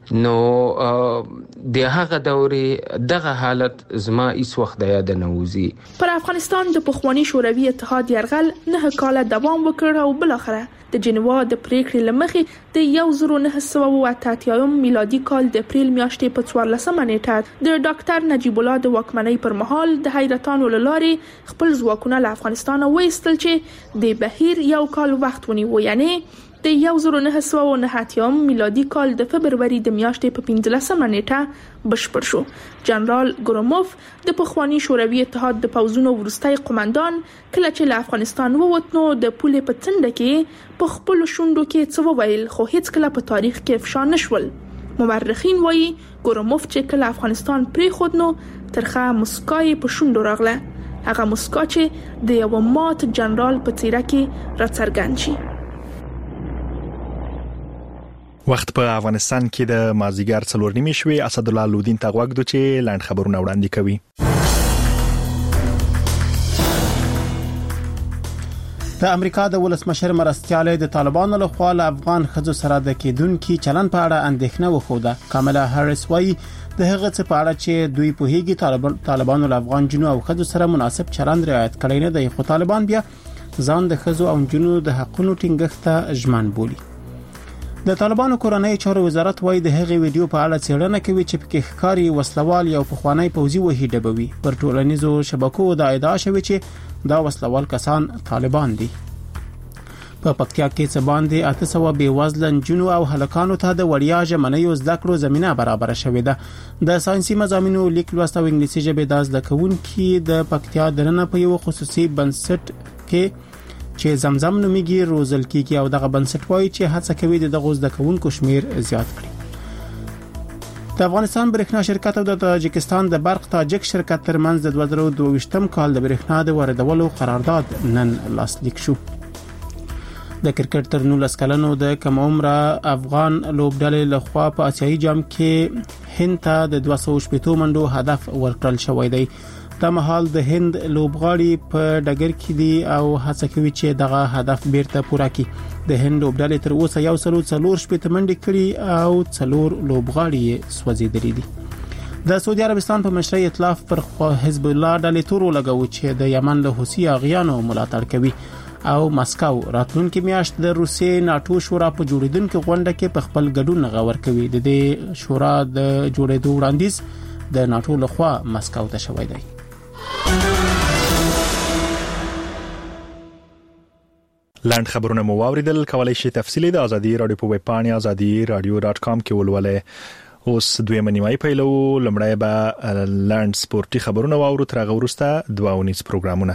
نو د هغه دورې دغه حالت زما هیڅ وخت د یاد نه وځي. پر افغانستان د پخوانی شوروي اتحاد یرغل نه کاله دوام وکړ او بل اخره د جنوا د پریکړې لمخې د یو زره نه سوه اته اتیا میلادي کال د اپریل میاشتې په څوارلسمه نیټه د ډاکټر نجیب الله د واکمنۍ پر مهال د حیرتانو لارې خپل ځواکونه له افغانستان وایستل چې د بهیر یو کال وخت ونیو، یعنی د یو زره نه سوه نه اتیا میلادي کال د فبروري د میاشتې په پنځلسمه نیټه بشپړ شو. جنرال ګروموف د پخوانی شوروي اتحاد د پوځونو وروستي قوماندان کله چې له افغانستان ووت نو د پولې په څنډه کې په خپل شونډو کې څه وویل خو هیڅ کله په تاریخ کې افشا نشول. مورخین وایي ګروموف چې کله افغانستان پرې خود نو ترخه مسکای په شونډو راغله، هغه مسکا چې د یو مات جنرال په څیره کې راڅرګند شي. وخت په افغانستان کې د مازیګر څلور نیمې شوي. اسد الله لودین ته غوږ دو چې لاند خبرونه وړاندې کوي. د امریکا د ولسمشر مرستیال د طالبانو له خوا له افغان خځو سره د کېدونکو چلن په اړه اندېښنه وښوده. کاملا هاریس وايي د هغه څه په اړه چې دوی په هیګي طالبانو له افغان جنو او خځو سره مناسب چلن رعایت کړی نه دی، خو طالبان بیا ځان د خځو او جنو د حقوقو ټینګښت ته ژمن بولي. د طالبانو کورنۍ چارو وزارت وايي د هغې ویډیو په اړه څېړنه کوي چې پکې ښکاري وسلوال یو پخوانی پوځي وحي ډبوي. پر ټولنیزو شبکو د ادعا شوی چې دا وسلوال کسان طالبان دي. په پکتیا کې څه باندې اته سوه بېوزله نجونو او هلکانو ته د وړیا ژمنیو زده کړو زمینه برابره شوې ده. د ساینسي مضامینو لیک لوست او انګلیسي ژبې د زده کوونکي د پکتیا دننه په یو خصوصي بنسټ کې چې زمزم نومیږي روزل کیږي او دغه بنسټ وایي چې هڅه کوي د دغه زده کوونکو شمیر زیات کړي. د افغانستان برېښنا شرکت او د تاجکستان د برق تاجک شرکت ترمنځ د دوه زره دوه ویشتم کال د برېښنا د واردولو قرارداد نن لاسلیک شو. د کرکټ تر نولس کلنو د کم عمره افغان لوبډلې لخوا په آسیایي جام کې هند ته د دوه سوه شپږ منډو هدف ورکړل شوی دی. د مهال د هند لوبغاړي په ډګر کې دي او هڅه کوي چې دغه هدف بیرته پوره کړي. د هند لوبډلې تر اوسه یو سلو څلور شپږ منډې کړي او څلور لوبغاړي سوځېدلي دي. د سعودي عربستان په مشرۍ ائتلاف پر حزب الله ډلې تور لګوي چې د یمن له حوثي اغیانو ملاتړ کوي او مسکو راتلونکي میاشت د روسیې ناتو شورا په جوړیدونکو غونډه کې په خپل ګډون غور کوي. د دې شورا د جوړېدو وړاندیز د ناتو لخوا مسکو ته شوی دی. لاند خبرونه مو واوریدل. کولای شئ تفصیلی د ازادي رادیو په ویب پاڼه ازادي رادیو ډاټ کام کې ولولئ. اوس دویمه نیمه پیلو. لمړی به لاند سپورتي خبرونه واورو، تر هغه وروسته دوه ونیز پروګرامونه.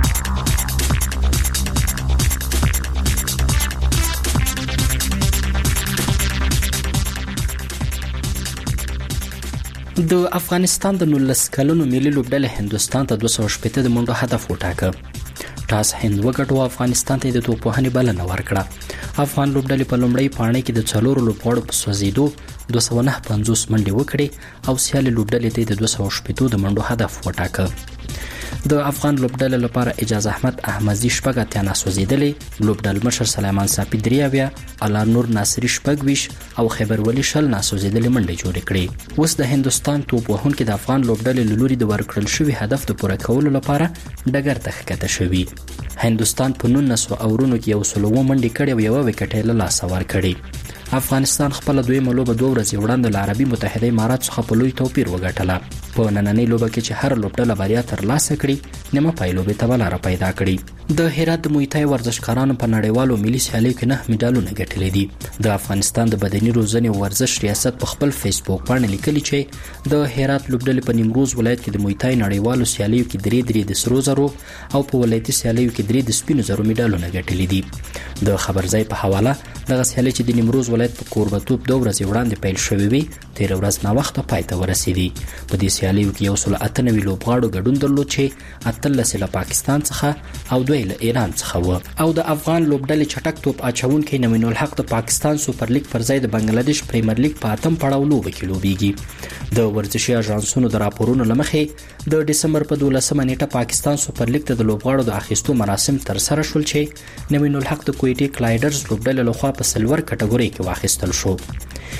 د افغانستان د نولس کلونو ملي لوبډلې هندستان ته دوه سوه شپږ د منډو هدف وټاکه. ټاس هند وګټو افغانستان ته د توپوهنې بلنه ورکړه. افغان لوبډلې په لومړۍ پاڼۍ کې د څلورو لوبغاړو په سوځېدو دوه سوه نه پنځوس منډې وکړې او سیالي لوبډلې ته د دوه سوه شپږ د منډو هدف وټاکه. د افغان لوبډلې لپاره اجاز احمد احمدي شپږ اتیا ناسوځېدلې، لوبډل مشر سلیمان صافي درې اویا، الا نور ناصري شپږ ویش او خیبر ولی شل ناسوځېدلې منډې جوړې کړې. اوس د هندستان توپ وهونکي د افغان لوبډلې له لوري د ورکړل شوي هدف د پوره کولو لپاره ډګر ته ښکته شوي. هندستان په نولس اورونو کې یو سل اووه منډې کړې او یوه وکټ له لاسه ورکړې. افغانستان خپل دویمه لوبه دوه ورځې وړاندې له عربي متحده امارات څخه په لوی توپیر وګټله. په نننۍ لوبه کې چې هر لوبډله بریا ترلاسه کړي، نیمه پای لوبې ته لاره پیدا کړي. د هرات د موی تای ورزشکارانو په نړیوالو ملي سیالیو کې نه مډالونه ګټلي دي. د افغانستان د بدني روزنې او ورزش ریاست په خپل فیسبوک باندې لیکلي چې د هرات لوبډلې په نیمروز ولایت کې د موی تای نړیوالو سیالیو کې درې درې د سرو زرو او په ولایتي سیالیو کې درې د سپینو زرو مډالونه ګټلي دي. د خبرځای په حواله دغه سیالي چې د نیمروز ولایت په کوربتوب دوه ورځې وړاندې پیل شوې وي، تیر ورځ نا وخت پای ته ورسېدي. په دې سیالیو کې یو سل اته نوي لوبغاړو ګډون درلود چې اتلس له پاکستان څخه او دوی له ایران څخه و. او د افغان لوبډلې چټک توپ اچونکي نوین الحق د پاکستان سوپر لیګ پر ځای د بنگلاديش پریمیر لیګ په اتم پړاو لوبه کې لوبېږي. د ورزشي اژانسونو د راپورونو لمخې د ډسمبر په دولسمه نیټه پاکستان سوپر لیګ ته د لوبغاړو د اخیستو مراسم تر سره شول چې نوین الحق د کویټي کلایډرز لوبډلې لخوا په سلور کټګوري کې واخیستل شو.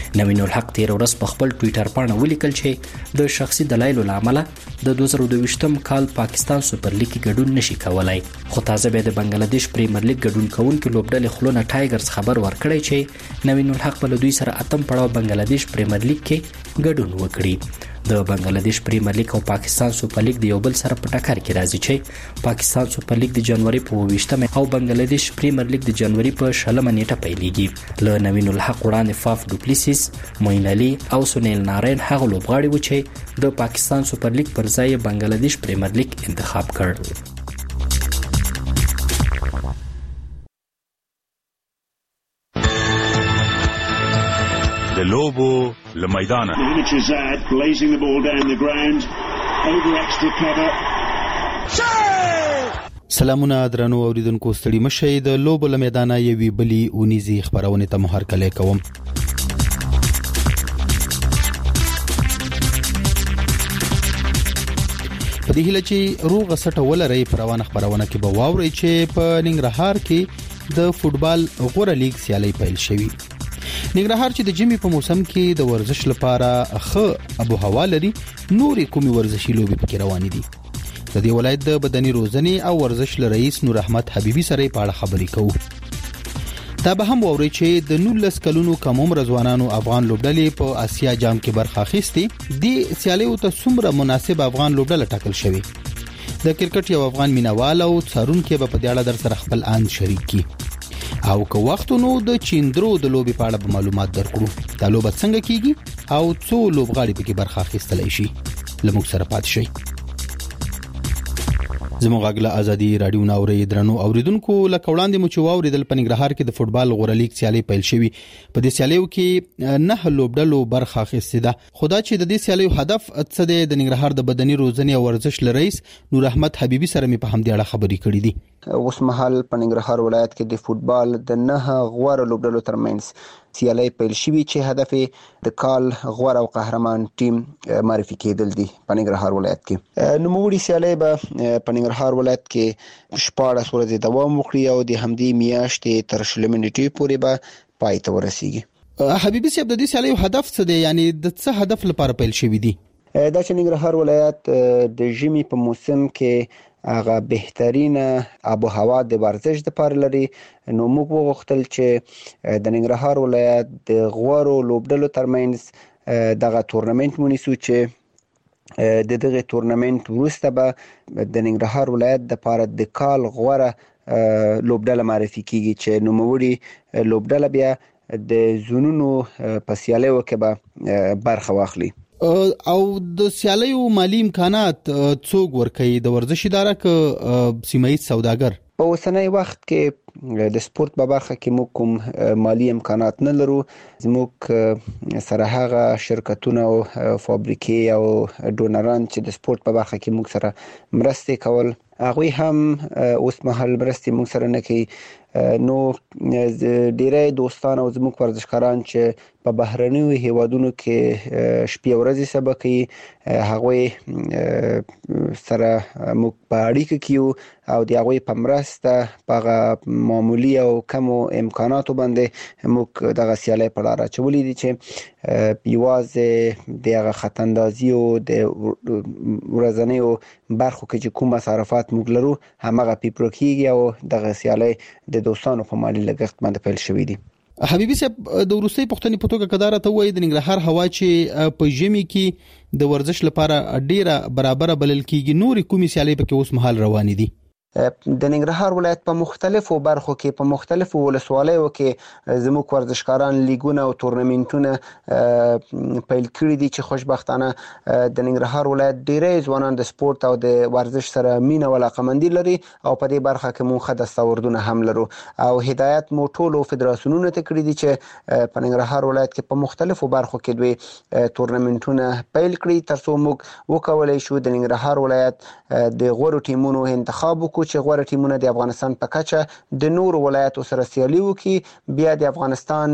نوین الحق تیر ورځ په خپل ټوئیټر باندې ولیکل چې د شخصي دلایلو لامل د دوه زره دوه کال پاکستان سوپر لیګ کې ګډون نشي کولای. خو تازه به د بنگلاديش پریمیر لیګ ګډون کوونکو لوبډلې خلونه ټایګرز خبر ورکړی چې نوین الحق په دوی سره اتم پړاو بنگلاديش پریمیر لیګ کې ګډون وکړي. د بنگلاديش پریمیر لیګ او پاکستان سوپر لیګ د یو بل سره په ټکر کې راځي چې پاکستان سوپر لیګ د جنوري په اوویشتمه او بنگلاديش پریمیر لیګ د جنوري په شلمه نیټه پیلېږي. له نوین الحق وړاندې فاف ډوپلیسیس، موین علي او سنیل نارین هغه لوبغاړي و چې د پاکستان سوپر لیګ پر ځای بنگلاديش پریمیر لیګ انتخاب کړ. د لوبو له میدانه سلامونه درنو اوریدونکو، ستړي مشئ. د لوبو له میدانه یوې بلی اونیزي خبرونه ته مهرکلی کوم. په دې هیله چې روغ سټه ولري پر روانه خبرونه کې به واوري چې په ننګرهار کې د فوتبال غوړه لیګ سیالي پیل شوې. ننګرهار چې د جمی په موسم کې د ورزش لپاره ښه ابو هوا لري، نورې کومي ورزشي لوبې پکې روانې دي. د دې ولایت د بدني روزنې او ورزش رئیس نور احمد حبیبي سره په اړه خبرې کوو. دا به هم ووري چې د نولس کلونو کم عمر ځوانانو افغان لوبډلې په آسیا جام کې برخه اخیستې. د سیالیو ته څومره مناسب افغان لوبډله ټاکل شوی. د کرکټ یو افغان مینوال او څارونکو په دې اړه در سره خپل آند شریک کی او که وختونو د چیندرو د لوبي په اړه معلومات درکړو. دا لوبه څنګه کیږي او څو لوبغاړي پکې برخه اخیستلای شي. لموږ سره پات شي. زموږ غږ له ازادي رادیو ناوري درنو اوریدونکو، لکه وړاندې مو چې واوریدل په ننګرهار کې د فوتبال غوړه لیګ سیالي پیل شوی. په دې سیالیو کې نه لوبډلو برخه اخیستې ده. خدا چې د دې سیالیو هدف څه دی، د ننګرهار د بدني روزنې او ورزش رئیس نور احمد حبیبي سره مې په همدې اړه خبرې کړې دي. اوس مهال په ننګرهار ولایت کې د فوتبال د نه غوړه لوبډلو ترمنځ سیالي پیل شوی چې هدف د کال غوړ او قهرمان ټیم معرفي کېدل دي په ننګرهار ولایت کې. نوموړي سیالي به په ننګرهار ولایت کې شپاړس ورځې دوام وکړي او د همدې میاشتې تر شلمې نیټې پورې به پای ته ورسیږي. حبیبي صاحب، د دې سیالي هدف څه دی؟ یعنی د څه هدف لپاره پیل شوی دی؟ دا چې ننګرهار ولایت د ژمي په موسم کې هغه بهترینه آب و هوا د ورزش لپاره لري، نو موږ وغوښتل چې د ننګرهار ولایت د غوړو لوبډلو ترمنځ دغه تورنمنت ونیسو چې د دغه تورنمنت وروسته به د ننګرهار ولایت لپاره د کال غوړه لوبډله معرفي کیږي چې نوموړي لوبډله بیا د زونونو په سیالیو کې به برخه واخلي. او د سیالیو مالی امکانات څوک ورکوي؟ د ورزش اداره که سیمایي سوداګر؟ په اوسنۍ وخت کې د سپورت په برخه کې موږ کوم مالی امکانات نه لرو. زموږ سره هغه شرکتونه او فابریکې او ډونران چې د سپورت په برخه کې موږ سره مرسته کول، هغوی هم اوس مهال مرسته موږ سره نه کوي. نو ډیری دوستان او زموږ ورزشکاران چې په بهرنیو هیوادونو کې شپې ورځې سبق کوي، هغوی سره موږ په اړیکه کې یو او د هغوی په مرسته په معمولی او کمو امکاناتو باندې موږ دغه سیالۍ په لار اچولې دي چې یوازې د هغه خطاندازي او د ورځنیو برخو کې چې کوم مصارفات موږ لرو همغه پیپرو کېږي او دغه سیالۍ د دوستانو په مالی لګښت باندې پیل شوې دي. حبیبي صاحب، د وروستۍ پوښتنې په توګه کدار ته وایي د ننګرهار هوا چې په ژمي کې د ورزش لپاره ډیره برابر بلل کیږي، نورې کومې سیالۍ پکې اوس مهال روانې دي؟ د ننګرهار ولایت په مختلفو برخو کې په مختلفو ولسوالیو کې زموږ ورزشکاران لیګونه او تورنمنټونه پیل کړي دي چې خوشبختانه د ننګرهار ولایت ډیری ځوانان د سپورت او د ورزش سره مینه او علاقمندي لري او په دې برخه کې موږ ښه دستاوردونه هم لرو او هدایت مو ټولو فدراسیونونو ته کړی دي چې په ننګرهار ولایت کې په مختلفو برخو کې دوی تورنمنټونه پیل کړي ترڅو موږ وکولای شو د ننګرهار ولایت د غوړو ټیمونو انتخاب وکړو چې غوړه ټیمونه د افغانستان په کچه د نور ولایتو سره سیالي وکړي، بیا د افغانستان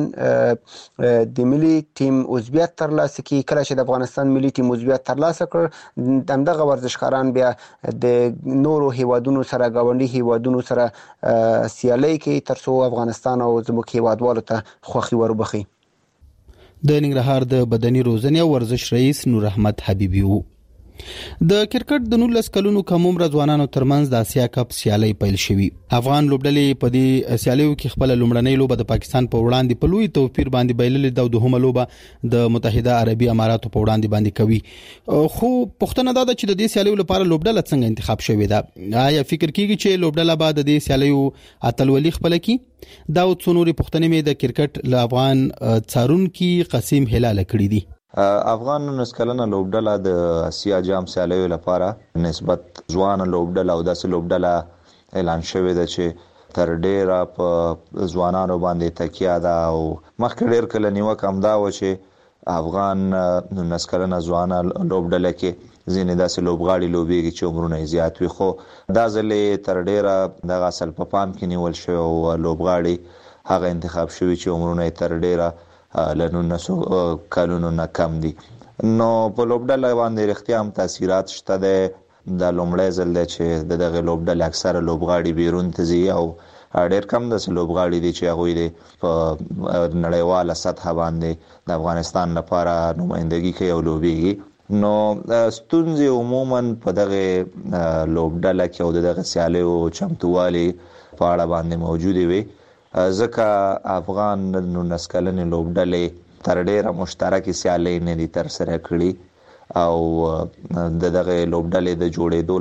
د ملي ټیم عضویت ترلاسه کړي. کله چې د افغانستان ملي ټیم عضویت ترلاسه کړ، دغه ورزشکاران بیا د نورو هیوادونو سره ګاونډي هیوادونو سره سیالي کوي ترڅو افغانستان او زموږ هیوادوالو ته خوښي وربخي. د ننګرهار د بدني روزنې او ورزش رئیس نور احمد حبیبي وو. د کرکټ د نولس کلونو کم عمر ځوانانو ترمنځ د اسیا کپ سیالي پیل شوې. افغان لوبډلې په دې سیالیو کې خپل لومړنۍ لوبه د پاکستان په وړاندې په لوی توپیر باندې بایللې د دوهمه لوبه د متحده عربي اماراتو په وړاندې باندې کوي. خو پښتنه دا ده چې د دې سیالیو لپاره لوبډله څنګه انتخاب شوې ده؟ آیا فکر کیږي چې لوبډله بعد د دې سیالیو اتلولي خپل کی؟ دا او څونوري پښتنې مې د کرکټ ل افغان څارونکي قاسم هلال کړی دي. افغان نسکلنه لوبډله د اسیا جام سیالیو لپاره نسبت ځوان لوبډله او داسې لوبډله اعلان شوې ده چې تر ډیره په ځوانانو باندې تکیه ده او مخکې ډیر کله نیوکه هم دا و چې افغان نسکلنه ځوان لوبډله کې ځینې داسې لوبغاړي لوبېږي چې عمرونه زیات وي، خو دا ځلې تر ډیره دغه اصل په پام کې نیول شوی او لوبغاړي هغه انتخاب شوي چې عمرونه تر ډیره لنونسو کلونو نه کم دي. نو په لوبډله باندې رښتیا هم تاثیرات شته ده. د لومړی ځل دی چې د دغه لوبډلې اکثره لوبغاړي بیرون ته ځي او ډېر کم داسې لوبغاړي دي چې هغوی د په نړیواله سطحه باندې د افغانستان لپاره نمایندګي کوي او لوبېږي. نو ستونزې عموما په دغه لوبډله کې او د دغه سیالیو چمتووالي په اړه باندې موجودې وي، ځکه افغان نولس کلنې لوبډلې تر ډیره مشترکې سیالۍ نه دي ترسره کړي او د دغه لوبډلې د جوړېدو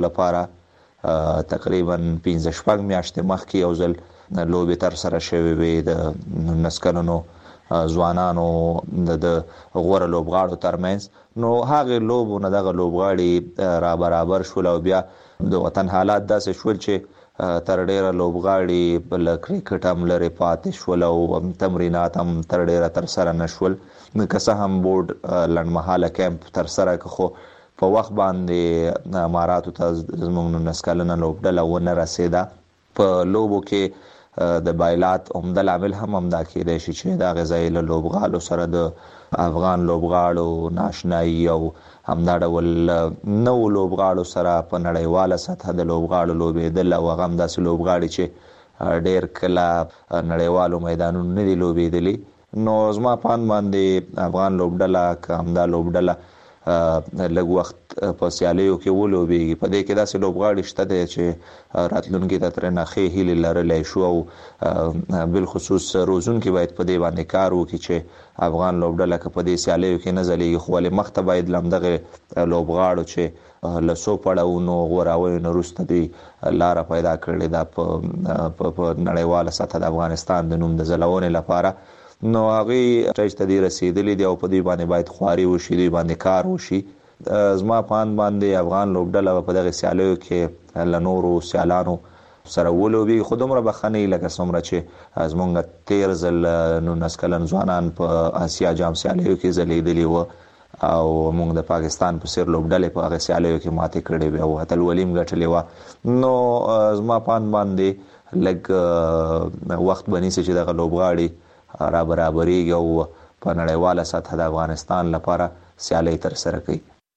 لپاره تقریبا پنځه شپږ میاشتې مخکې یو ځل لوبې ترسره شوې وې د نولس کلنو ځوانانو د غوره لوبغاړو ترمنځ. نو هغه لوبو نه دغه لوبغاړي را برابر شول او بیا د وطن حالات داسې شول چې تر ډیره لوبغاړي بل کرکټ هم لري پاتې شول او تمرینات هم تر ډیره تر سره نشول. که څه هم بورډ لنډمهاله کیمپ تر سره که خو په وخت باندې اماراتو ته زموږ نولس کلنه لوبډله ونه رسېده. په لوبو کې د بایلات عمده لامل هم همدا کېدای شي چې دا غذایي له لوبغاړو سره د افغان لوبغاړو ناشنایي او همدا ډول نو لوبغاړو سره په نړیواله سطحه د لوبغاړو لوبېدل او هغه هم داسې لوبغاړي چې ډېر کله نړیوالو میدانونو نه دي لوبېدلي. نو زما په اند باندې افغان لوبډله که همدا لوبډله لږ وخت په سیالیو کې ولوبېږي، په دې کې داسې لوبغاړي شته دی چې راتلونکي ته ترې ښې هیلې لرلی شو او بالخصوص روزونکي باید په دې باندې کار وکړي چې افغان لوبډله که په دې سیالیو کې نه ځلیږي خو ولې مخته باید له همدغه لوبغاړو چې له څو پړاوونو غوراویو نه وروسته دوی لاره پیدا کړې ده په نړیواله سطحه د افغانستان د نوم د ځلونې لپاره، نو هغوی چې ته دې رسېدلي دي او په دوی باندې باید خواري وشي، دوی باندې کار وشي. زما په اند باندې افغان لوبډله په دغه سیالیو کې له نورو سیالانو سره ولوبېږي، خو دومره به ښه نه وي لکه څومره چې زموږ تېر ځل نولس کلن ځوانان په اسیا جام سیالیو کې ځلیدلي وه او موږ د پاکستان په څېر لوبډلې په هغه سیالیو کې ماتې کړې وې او اتلولي هم ګټلې وه. نو زما په اند باندې لږ وخت به نیسي چې دغه لوبغاړي را برابرېږي او په نړیواله سطحه د افغانستان لپاره سیالۍ ترسره کوي.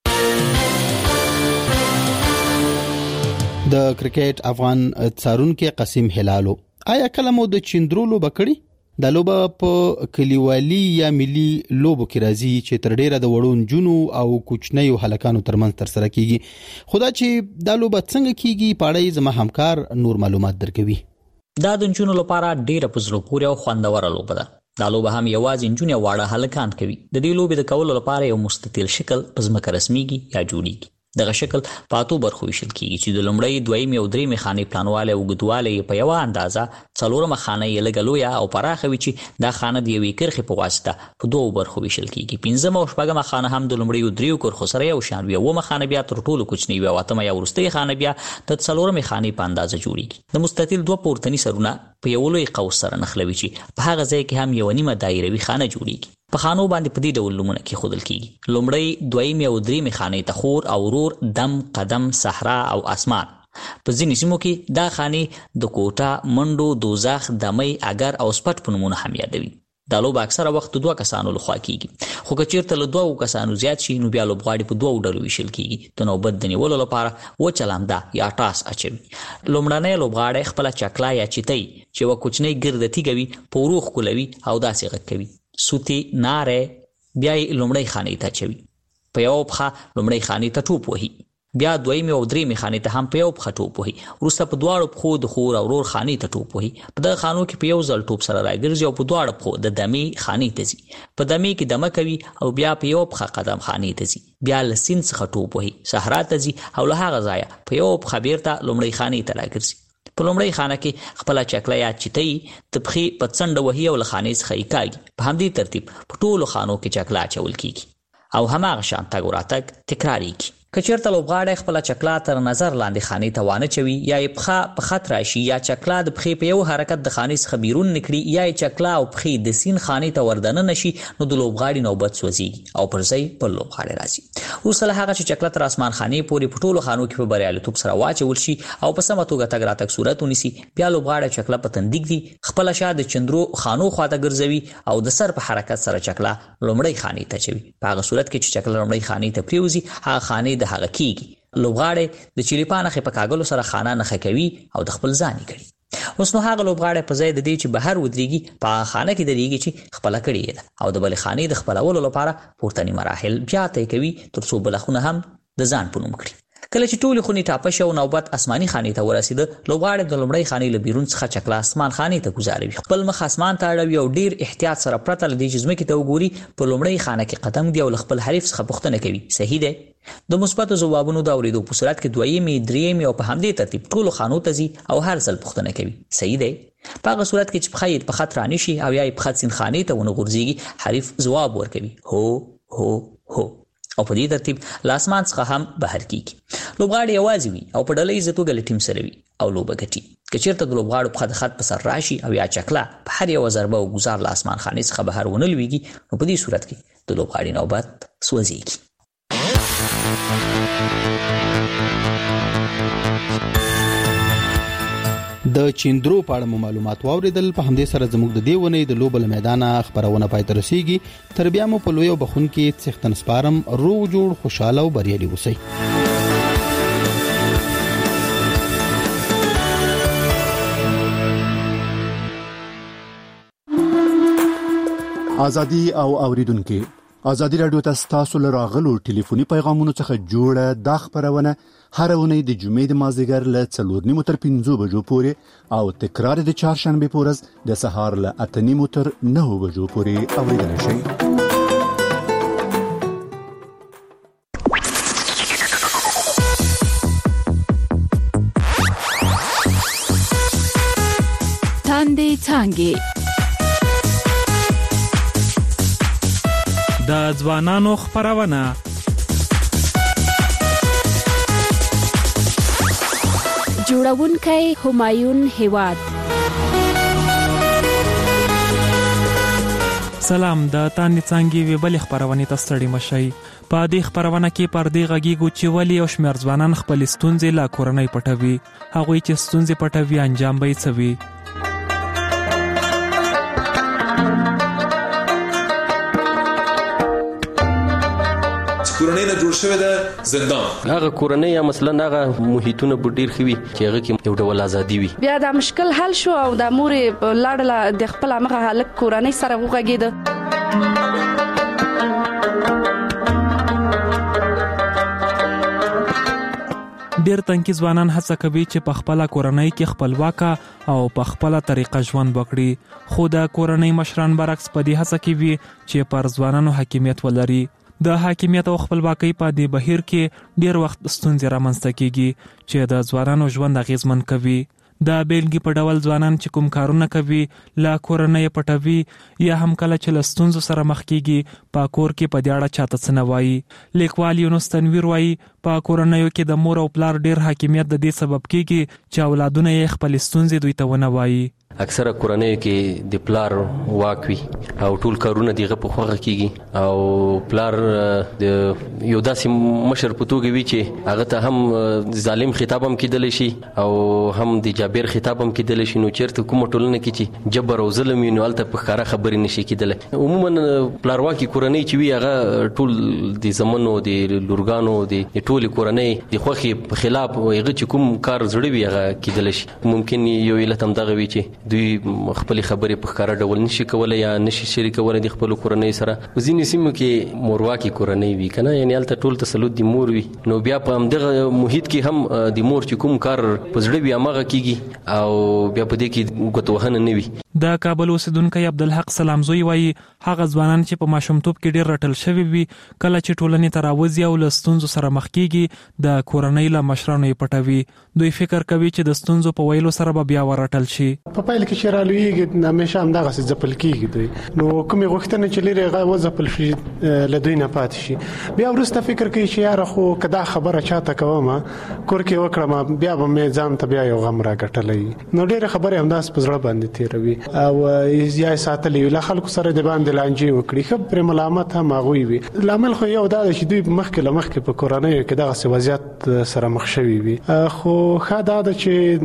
د کرکټ افغان څارونکي قاسم هلالو، آیا کله مو د چیندرو لوبه کړې؟ دا لوبه په کلیوالي یا ملي لوبو کې راځي چې تر ډیره د وړو نجونو او کوچنیو هلکانو ترمنځ ترسره کیږي. خو دا چې دا لوبه څنګه کیږي په اړه زما همکار نور معلومات درکوي. دا د نجونو لپاره ډیره په زړه پورې او خوندوره لوبه ده. دا لوبه هم یوازې نجونې او واړه هلکان کوي. د دې لوبې د کولو لپاره یو مستطیل شکل په ځمکه رسمیږي یا جوړیږي. دغه شکل په اتو برخو ویشل کیږي چې د لومړۍ، دویمې او درېیمې خانې پلانوالی او اوږدوالی یې په یوه اندازه، څلورمه خانه یې لږه لویه او پراخه وي چې دا خانه د یوې کرښې په واسطه په دوو برخو ویشل کیږي. پنځمه او شپږمه خانه هم د لومړیو دریو کرښو سره یو شان وي. اوومه خانه بیا تر ټولو کوچنۍ وي او اتمه یا وروستۍ خانه بیا د څلورمې خانې په اندازه جوړیږي. د مستطیل دوه پورتني سرونه په یو لوی قوس سره نښلوي چې په هغه ځای کې هم یوه نیمه دایروي خانه جوړیږي. په خانو باندې په دې ډول نومونه کېښودل کیږي. لومړی، دویمې او درېیمې خانې ته خور او ورور، دم، قدم، صحرا او اسمان. په ځینې سیمو کې دا خانې د کوټه، منډو، دوزخ، دمۍ، اگر او سپټ په نومونو هم یادوي. دا لوبه اکثره وخت دوه کسانو لخوا کیږي، خو که چیرته له دوه کسانو زیات شي نو بیا لوبغاړي په دوه ډلو ویشل کیږي. د نوبت د نیولو لپاره وچه لمده یا ټاس اچوي. لومړنی لوبغاړی خپله چکلا یا چیتۍ چې یوه کوچنۍ ګرده تیږه وي په ورو ښکلوي او داسې غږ کوي: سوتی، ناره، بیا یې لومړی خانې ته اچوي، په یو پښه لومړی خانې ته ټوپ وهي، بیا دویمې او درېیمې خانې ته هم په یو پښه ټوپ وهي، وروسته په دواړو پښو د خور او ورور خانې ته ټوپ وهي. په دغه خانو کې په یو ځل ټوپ سره راګرځي او په دواړو پښو د دمې خانې ته ځي، په دمې کې دمه کوي او بیا په یو پښه قدم خانې ته ځي، بیا له سیند څخه ټوپ وهي، صحرا ته ځي او له هغه ځایه په یو پښه بیرته لومړۍ خانې ته راګرځي. په لومړۍ خانه کې خپله چکله یا چتۍ د پښې په څنډه وهي او له خانې څخه یې کاږي. په همدې ترتیب په ټولو خانو کې چکله اچول کیږي او هماغه شان تګ او راتګ تکراریږي. که چېرته لوبغاړی خپله چکله تر نظر لاندې خانې ته وانه چوي یا یې پښه په خط راشي یا چکله د پښې په یو حرکت د خانې څخه بیرون نکړي یا یې چکله او پښې د سیند خانې ته وردننه شي، نو د لوبغاړي نوبت سوځېږي او پر ځای بل لوبغاړی راځي. وروسته له هغه چې چکله تر اسمان خانې پورې په ټولو خانو کې په بریالیتوب سره واچول شي او په سمه توګه تګ راتګ صورت ونیسي، بیا لوبغاړی چکله په تن ږدي، خپله شا د چندرو خانو خواته ګرځوي او د سر په حرکت سره چکله لومړۍ خانې ته اچوي. په هغه صورت کې چې چکله لومړۍ خانې ته پرېوځي، هغه خانې د هغه کېږي. لوبغاړی د چلیپا نښې په کاږلو سره خانه نښه کوي او د خپل ځان یې کړي. اوس نو هغه لوبغاړی په ځای د دې چې بهر ودرېږي په هغه خانه کې درېږي چې خپله کړې ده او د بلې خانې د خپلولو لپاره پورتني مراحل بیا طی کوي تر څو بله خونه هم د ځان په نوم کړي. کله چې ټولې خونې ټاپه شي او نوبت اسماني خانې ته ورسېده، لوبغاړی د لومړۍ خانې له بیرون څخه چکله اسمان خانې ته ګوزاروي، خپل مخ اسمان ته اړوي او ډیر احتیاط سره پرته له دې چې ځمکې ته وګوري په لومړۍ خانه کې قدم ږدي او له خپل حریف څخه پوښتنه کوي صحیح دی. د مثبتو ځوابونو د اورېدو په صورت کې دویمې، درېیمې او په همدې ترتیب ټولو خانو ته ځي او هر ځل پوښتنه کوي صحیح دی. په هغه صورت کې چې پښه یې په خط رانشي او یا یې پښه سیند خانې ته ونه غورځېږي، حریف ځواب ورکوي هو هو هو او په دې ترتیب له اسمان څخه هم بهر کیږي. لوبغاړی یوازې وي او په ډله ییزه توګه له ټیم سره وي او لوبه ګټي. که چېرته د لوبغاړو پښه د خط په سر راشي او یا چکله په هر یوه ضربه او ګوزار له اسمان خانې څخه بهر ونه لویږي، نو په دې صورت کې د لوبغاړي نوبت سوځېږي. د چیندرو په اړه معلومات واوریدل. په همدې سره زموږ د دې ونې د لوبل میدانه خبرونه پای ته رسیږي. تر بیا مو په لوی او بخون کې څښتن سپارم. روغ جوړ، خوشاله او بریالي اوسئ. ازادي او اوریدونکو، ازادي رادیو ته تاسو له راغلو ټلیفوني پیغامونو څخه جوړه د خبرونه هر ونې د جمعې د مازدیګر له څلور نیمو تر پنځو بجو پورې او تکرار د چهارشنبه په ورځ د سهار له اته نیمو تر نهو بجو پورې اوریدل شي. تاندې څانګې د ځوانانو خبرونه جوړونکی همایون هیواد. سلام، د تاندې څانګې وی بل خبرونه ته ستړي مشي. په دې خبرونه کې پر دې غږیږو چې ولی او شمیر ځوانان خپل ستونزې لا کورنۍ پټوي، هغه چې ستونزې پټوي انجام به یې څوي. کورنۍ نه جوړ شوی د زندان، هغه کورنۍ یا مثلا هغه محیطونه ډیر خوي چې هغه کې یو ډول ازادي وي. بیا دا مشکل حل شو او د مور لاړه د خپل هغه حالت کورنۍ سره وغږیده. ډیر تنکي ځوانان هڅه کوي چې په خپل کورنۍ کې خپلواک او په خپل طریقه ژوند وکړي، خو د کورنۍ مشران برعکس په دې هڅه کوي چې پر ځوانانو حاکمیت ولري. د حاکمیت او خپلواکۍ په دې بهیر کې ډیر وخت ستونزې رامنځته کیږي چې د ځوانانو ژوند اغیزمن کوي. د بیلګې په ډول ځوانان چې کوم کارونه کوي لا کورنۍ پټوي یا هم کله چې له ستونزو سره مخ کیږي په کور کې په دې اړه چاته څه نه وایي. لیکوال یونس تنویر وایي په کورنیو کې د مور او پلار ډیر حاکمیت د دې سبب کیږي چې اولادونه یې خپل ستونزې دوی ته ونه وایي. اکثره کورنۍ کې د پلار واک وي او ټول کارونه دغه په خوغه کیږي او پلار د یو داسې مشر په توګه وي چې هغه ته هم ظالم خطاب هم کیدل شي او هم د جابر خطاب هم کیدل شي. نو چیرته کومه ټولنه کې چې جبر او ظلم وي نو الته په ښکارا خبرې نشي کیدل. عموما پلارواکي کورنۍ چې وي هغه ټول د زمونو د لورګانو د ټول کورنۍ د خوخي په خلاف هغه چې کوم کار زړه وي هغه کیدل شي. ممکن یو علت هم دغه وي چې دوی خپل خبرې په ښکارا ډول نشي کولای یا نشي شریکولای د خپل کورنۍ سره. ځینې سیمو کې مورواکي کورنۍ وي کنه، یعنی الته ټول تسلط د مور وي، نو بیا په همدغه محیط کې هم د مور چې کوم کار په زړه بیا مغه کیږي او بیا په دې کې ګوتوهنه نه وي. د کابل اوسیدونکو عبدالحق سلامزوی وایي هغه ځوانان چې په ماشومتوب کې ډیر رټل شوی وي کله چې ټولنې ته راوځي او له ستونزو سره مخ کیږي د کورنۍ له مشرانو یې پټوي. دوی فکر کوي چې د ستونزو په ویلو سره به بیا ورټل شي. په پایله کې چې رالویږي همیشه همدغه څه ځپل کیږي دوی، نو کومې غوښتنې چې لري هغه وځپل شي له دوی نه پاتې شي. بیا وروسته فکر کوي چې یاره خو که دا خبره چاته کوم کور کې وکړم بیا به مې ځان ته بیا یو غم راګټلی، نو ډېرې خبرې همداسې په زړه باندې تېروي او یا یې ساتلی وي، له خلکو سره د باندې لانجې وکړي، ښه پرې ملامت هم هغوی وي. لامل خو یو دا ده چې دوی مخکې له مخکې په کورنیو کې دغسې وضعیت سره مخ شوي وي. خو ښه دا ده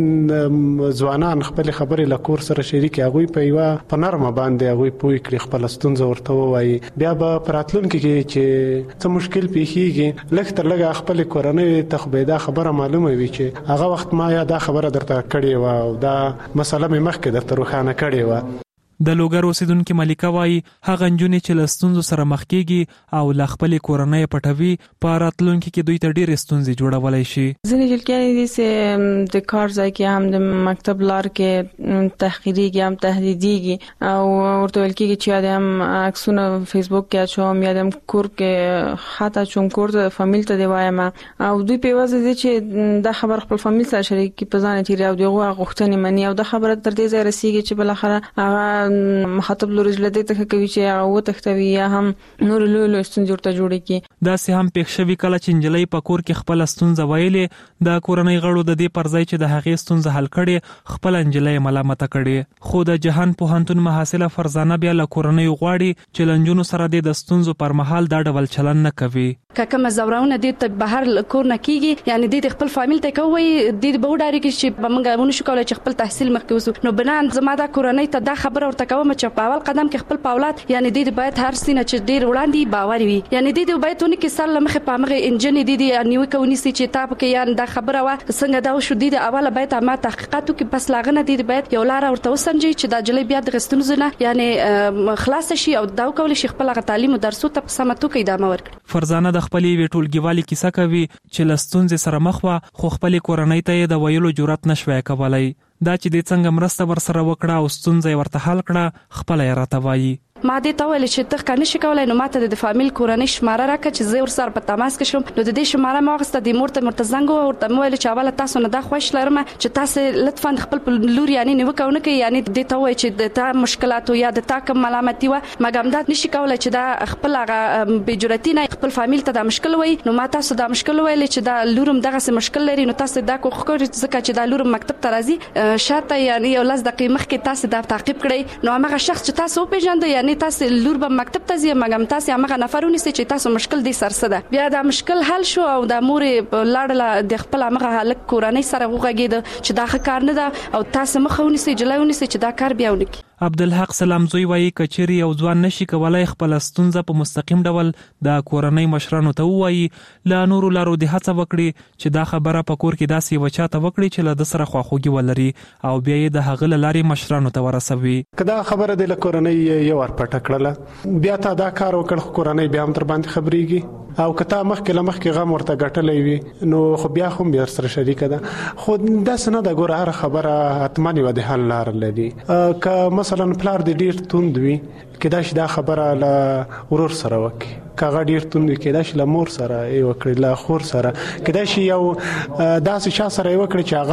چې ځوانان خپلې خبرې له کور سره شریکې، هغوی په یوه په نرمه باندې هغوی پوه کړي، خپله ستونزه ورته ووایي، بیا به په راتلونکي کې چې څه مشکل پیښیږي لږ تر لږه خپلې کورنۍ ته خو به دا خبره معلومه وي چې هغه وخت ما یا دا خبره درته کړې وه او دا مسله مې مخکې درته روښانه کړې وه. د لوګر اوسیدونکو ملکه وایي هغه نجونې چې له ستونزو سره مخ کیږي او له خپلې کورنۍ پټوي په راتلونکي کې دوی ته ډېرې ستونزې جوړولی شي. ځینې جلګیانې دي چې د کار ځای کې هم د مکتب لار کې تحقیریږي هم تهدیدیږي او ورته ویل کېږي چې یا د هم عکسونه فیسبوک کې اچوم یا د هم کور کې خط اچوم، کور ته فامیل ته دی وایم او دوی په یوازې دي چې دا خبر خپل فامیل سره شریک کړي، په ځان تیری او دغه غوښتنې مني او دا خبره تر دې ځای رسیږي چې بلاخره هغه مخاطب لوري جلدی ته کوي چې هغه وتښتوي یا هم نور لوی لوی ستونزې ورته جوړې کړي. داسې هم پېښ شوي کله چې نجلۍ په کور کې خپله ستونزه ویلې د کورنۍ غړو د دې پر ځای چې د هغې ستونزه حل کړې خپله نجلۍ ملامته کړې. خو د جهان پوهنتون محصله فرزانه بیا له کورنۍ غواړي چې له نجونو سره د ستونزو پر مهال دا ډول چلن نه کوي. که کوم زورونه دې ته بهر کور نه کیږي، یعنی دې خپل فامیل ته کوي، دې به وډاري کې چې بمنګ ونه شو کولای چې خپل تحصیل مخکې وسو، نو بنان زما دا کورنۍ ته دا خبره ورته کوم چې په اول قدم کې خپل پاولات یعنی دې باید هر سینه چې ډیر وړاندې باور وي، یعنی دې باید ونه کې سره مخه په مغه انجن دې دې نیو کوي چې تا په کې یان دا خبره وا څنګه دا شو دې اوله باید ما تحقیقاتو کې پس لاغنه دې باید یو لار ورته وسنجي چې دا جلې بیا د غستونزونه یعنی خلاص شي او دا کول شي خپل تعلیم او درسو ته سمتو کې ادامه ورکړي. فرزانه د خپلې ویټولګیوالي کیسه کوي چې لستونځ سره مخ وا خو خپل کورنۍ ته د ویلو جرأت نشوي کولای. دا چې د څنګه مرسته ور سره وکړه او ستونزې ورته حل کړه خپل یې راته وایي. ما دې ته ویل چې ته کنه شي کولای نو ماته د فامیل کورنۍ شماره راکړه چې زه ور سره په تماس کې شم، نو د دې شماره ما غسته د مرته مرتزنګ او ورته ویل چې اوله تاسو نه دا خوښ لرم چې تاسو لطفا خپل لور یعنی نو کوونه کې یعنی دې ته وای چې د تا مشکلات یا د تا کوم ملامتي و مګم دا نشي کولای چې دا خپل هغه بجرتی نه خپل فامیل ته دا مشکل وای، نو ما تاسو دا مشکل ویل چې دا لورم دغه څه مشکل لري، نو تاسو دا کوخ کوی ځکه چې دا لورم مکتب ته راځي شاته یعنی یو لاس دقیقې مخکې تاسو دا تعقیب کړئ، نو هغه شخص چې تاسو پیژاند یعنی تاسو لور مکتب ته ځي مګم تاسو هغه نفرونه چې تاسو مشکل دي سرسده بیا دا مشکل حل شو او د مور لاړه د خپل هغه حالت کورنۍ سره وغږید چې دا ښه کار نه ده او تاسو مخاوني سي جلایونی سي چې دا کار بیا ونکي. عبدالحق سلامزوی وایي کچری او ځوان نشي کولای خپل ستونزه په مستقیم ډول د کورنۍ مشرانو ته وایي، لا نورو لارو د هڅه وکړي چې دا خبره په کور کې داسې وچاته وکړي چې له د سره خواخوږي ولري او بیا یې د هغه لارې مشرانو ته ورسوي. کدا خبره د کورنۍ یو ور پټ کړله بیا تا دا کار وکړ کورنۍ بیا هم تر باندې خبريږي او کته مخکې لمخکې غم ورته غټلې وي نو خو بیا هم بیا سره شریک ده، خو دا سند د ګور هر خبره اتمنې و د حل لار لري. که مثلا پلار د ډیر توند وي کدا شي دا خبره له ورور سره وکي، کاغه ډیر توند وي کدا شي له مور سره ای وکړي له خور سره کدا شي یو داسې شا سره وکړي چې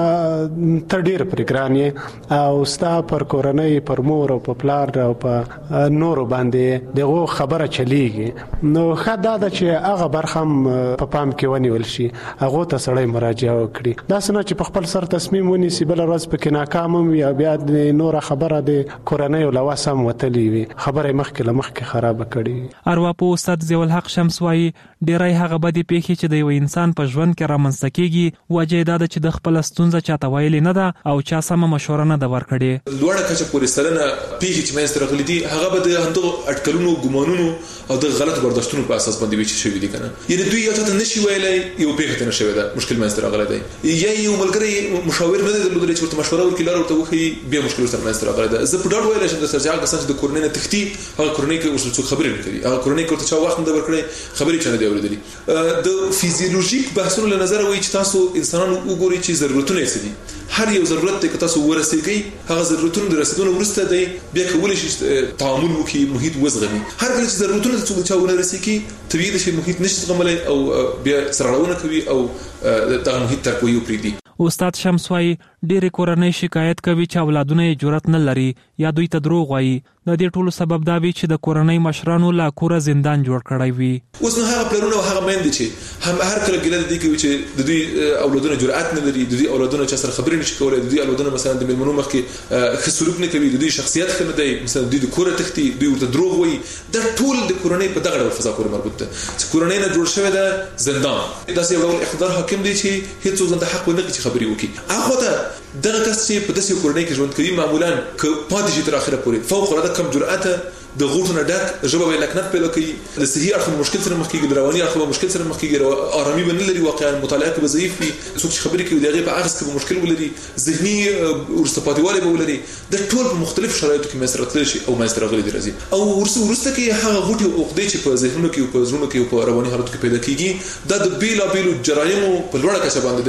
هغه تر ډیر پرګرانی او ستا پر کورنۍ پر مور او په پلار او په نور باندې دغه خبره چلیږي، نو خدا د چې هغه برخم په پام کې ونیول شي هغه ته سړی مراجعه وکړي. دا څنګه چې په خپل سر تصمیم ونیسي بل ورځ پکې ناکام وي بیا د نور خبره د کورنۍ او لواسم وتلی وي خبره مخکې لمخکې خراب کړي. ارواپو استاد ضیاء الحق شمس وایي ډیری هغه بدې پیښې چې د یو انسان په ژوند کې رامنځته کیږي وجه دا ده چې د خپل ستونزه چاته ویلې نه ده او چا سمه مشوره نه ده ورکړې. لوړه کچه پورې سلنه پیښې چې منځته راغلي دي هغه به د همدغو اټکلونو ګمانونو او د غلط برداشتونو په اساس باندې وچې شوي دي کنه. یعنی دوی یو څه نشي ویلای یو پیښه ته نشوي ده مشکل منځته راغلی دی یا یو ملګری مشاور نه دی درلودلی چې ورته مشوره ورکړي لار ورته وښیي بیا مشکل سره منځته راغلی ده. زه په ډاډ ویلی شم درسره چې هغه کسان چې د کورنۍ نه تښتي هغه کورنۍ کې ورسره څوک خبرې نه کوي هغه کورنۍ کې ورته چا وخت نه دی ورکړی خبرې چا نه دی اورېدلي. د فیزیولوژیک بحثونو له نظره وایي چې تاسو انسانانو وګورئ چې ضرورتونه یې څه دي. هر یو ضرورت دی که تاسو ورسېږئ هغه ضرورتونه د رسېدو وروسته دی بیا کولی شي تعامل وکړي محیط وزغمي. هر کله چې ضرورتونه د څوک چا ونه رسېږي طبیعي ده چې محیط نشي زغملی او بیا سرغړونه کوي او دغه محیط ترک ویو پرېږدي. استاد شمس وایي ډېرې کورنۍ شکایت کوي چې اولادونه یې جرأت نه لري یا دوی ته دروغ وایي. د دې ټولو سبب دا وي چې د کورنۍ مشرانو لا کوره زندان جوړ کړی وي. اوس نو هغه پلرونه او هغه میندې چې هم هر کله ګیله دي کوي چې د دوی اولادونه جرأت نه لري د دوی اولادونه چې سره خبرې نشي کولای د دوی اولادونه مثلا د مېلمنو مخ کې ښه سلوک نه کوي د دوی شخصیت ښه نه دی مثلا دوی د کوره تښتي دوی ورته دروغ وایي. دا ټول د کورنۍ په دغه ډول فضا پورې مربوط ده چې کورنۍ نه جوړ شوی ده زندان. داسې یو ډول اقتدار حاکم دی چې هیڅوک ځان ته حق ونه کړي چې خبرې وکړي. هغه ته دغه کس چې په داسې کورنۍ کې ژوند کوي معمولا که پاتې شي تر اخره پورې فوق العاده کم جرأت د غوټو نه ډک ژبه به لکنت پیدا کوي د صحي اړخ مشکل سره مخ کېږي د رواني اړخ مشکل سره مخ کېږي آرامي به نه لري واقعا مطالعه کې به ضعیف وي څوک چې خبرې کوي د هغې په اخذ کې به مشکل ولري ذهني وروسته پاتېوالی به ولري. د ټول په مختلفو شرایطو کې منځته راتللی شي او منځته راغلي دي راځي او وروسته کې هغه غوټې او عقدې چې په ذهنونو کې او په زړونو کې او په رواني حالاتو کې پیدا کېږي دا د بېلابېلو جرایمو په لوړه کچه باندې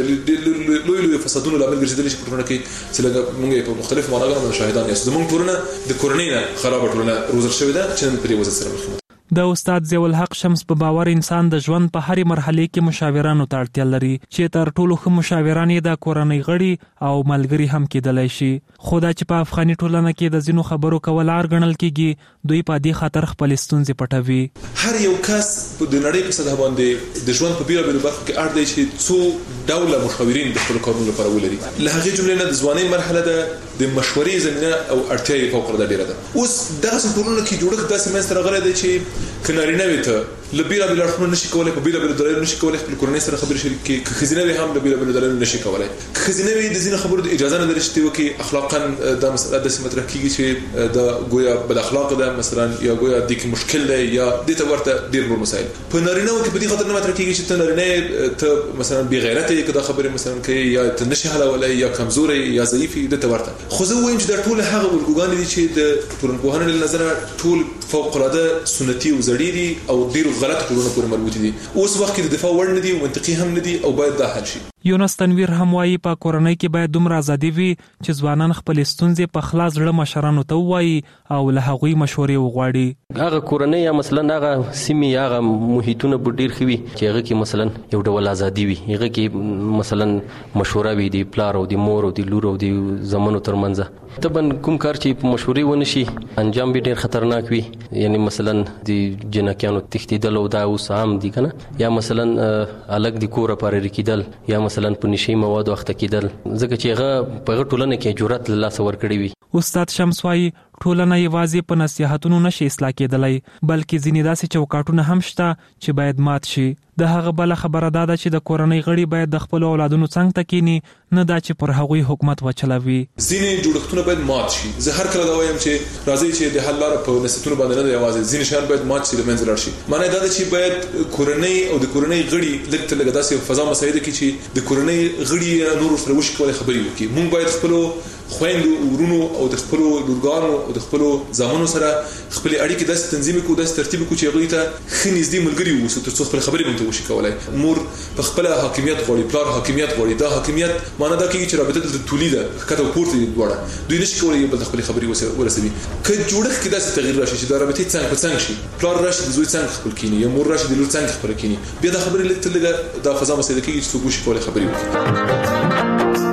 د لویو لویو فسادونو لامل ګرځېدلی شي په ټولنه کې چې لږ موږ یې په مختلفو معناګانو باندې شاهدان یاستو. زموږ ټولنه د کورنۍ نه خرابه ټولنه روزل شوې ده چې نن په دې وضعیت سره مخ ده. د استاد ضیاء الحق شمس په باور انسان د ژوند په هرې مرحله کې مشاورانو ته اړتیا لري چې تر ټولو ښه مشاوران یې د کورنۍ غړي او ملګري هم کېدلی شي. خو دا چې په افغاني ټولنه کې د ځینو خبرو کول عار ګڼل کېږي دوی په دې خاطر خپل ستونزې پټوي. هر یو کس د نړۍ په سطح باندې د ژوند په بیلابېلو برخو کې اړ دی چې څو ډوله مشاورین د خپلو کارونو لپاره ولري. له هغې جملې نه د ځوانۍ مرحله ده د مشورې زمینه او اړتیا یې فوق العاده ډېره ده. اوس دغسې ټولنو کې جوړښت داسې منځته راغلی دی چې که نارینه وي ته له بېلابېلو اړخونو نشي کولی په بېلابېلو دلایلو نشي کولی خپل کورنۍ سره خبرې شریک کړي. که ښځینه وي هم له بېلابېلو دلایلو نشي کولی. که ښځینه وي د ځینو خبرو د اجازه نه لري چې ته وکړي اخلاقا دا مسله داسې مطرح کېږي چې دا ګویا بد اخلاقه ده مثلا یا ګویا دې کې مشکل دی یا دې ته ورته ډېر نور مسایل. په نارینهو کې په دې خاطر نه مطرح کېږي چې ته نارینه ته مثلا بېغیرته یې که دا خبرې مثلا کوي یا ته نشي حلولی یا کمزوری یا ضعیف یې دې ته ورته. خو زه ووایم چې دا ټول هغه الګوګانې دي چې د ټولنپوهنې له نظره ټول فوق العاده سنتي او زړې دي او ډېرو غلطو ټولنو پورې مربوطې دي. اوس وخت کې د دفاع وړ نه دي او منطقي هم نه دي او باید دا حل شي. یونس تنویر هم وایي په کورنۍ کې باید دومره ازادي وي چې ځوانان خپلې ستونزې په خلاص زړه مشرانو ته ووایي او له هغوی مشورې وغواړي. هغه کورنۍ یا مثلا هغه سیمې هغه محیطونه به ډېر ښه وي چې هغه کې مثلا یو ډول ازادي وي هغه کې مثلا مشوره وي د پلار او د مور او د لور او د زامنو ترمنځ. طبعا کوم کار چې په مشورې ونه شي انجام به ډېر خطرناک وي. یعنی مثلا د جنکیانو تښتېدل او دا اوس عام دي که نه یا مثلا الګ د کوره پارېرې کېدل یا مثلا په نشي موادو اخته کېدل ځکه چې هغه په هغه ټولنه کې جرأت له لاسه ورکړی وي. استاد شمس وایي ټولنه یوازې په نصیحتونو نشي اصلاح کېدلی بلکې ځینې داسې چوکاټونه هم شته چې باید مات شي. د هغه بله خبره دا ده چې د کورنۍ غړي باید د خپلو اولادونو څنګ ته کینی نه دا چې پر هغوی حکومت وچلوي. ځینې جوړښتونه باید مات شي. زه هر کله دا وایم چې راځئ چې د حل لاره په نصیحتونو باندې نه ده یوازې ځینې شیان باید مات شي له منځه لاړ شي. معنی دا ده چې باید کورنۍ او د کورنۍ غړي لږ تر لږه داسې فضا مساعده کړي چې د کورنۍ غړي نور سره وشي کولی خبرې وکړي. موږ باید خپلو خویندو ورونو او د خپلو لورګانو او د خپلو زامنو سره خپلې اړیکې داسې تنظیم کړو داسې ترتیب کړو چې هغوی ته ښه نږدې ملګري واوسو تر څو خپلې خبرې ورته وشي کولی. مور په خپله حاکمیت غواړي پلار حاکمیت غواړي. دا حاکمیت معنی دا کېږي چې رابطه دلته طولي ده ښکته او پورته دي دواړه دوی نشي کولی یو بل ته خپلې خبرې ورسوي. که جوړښت کې داسې تغییر راشي چې دا رابطې څنګ په څنګ شي پلار راشي د زوی څنګ خپل کیني یا مور راشي د لور څنګ خپل کیني بیا دا خبرې لږ تر لږه دا فضا مساعده کېږي چې څوک وشي کولی خبرې وکړي.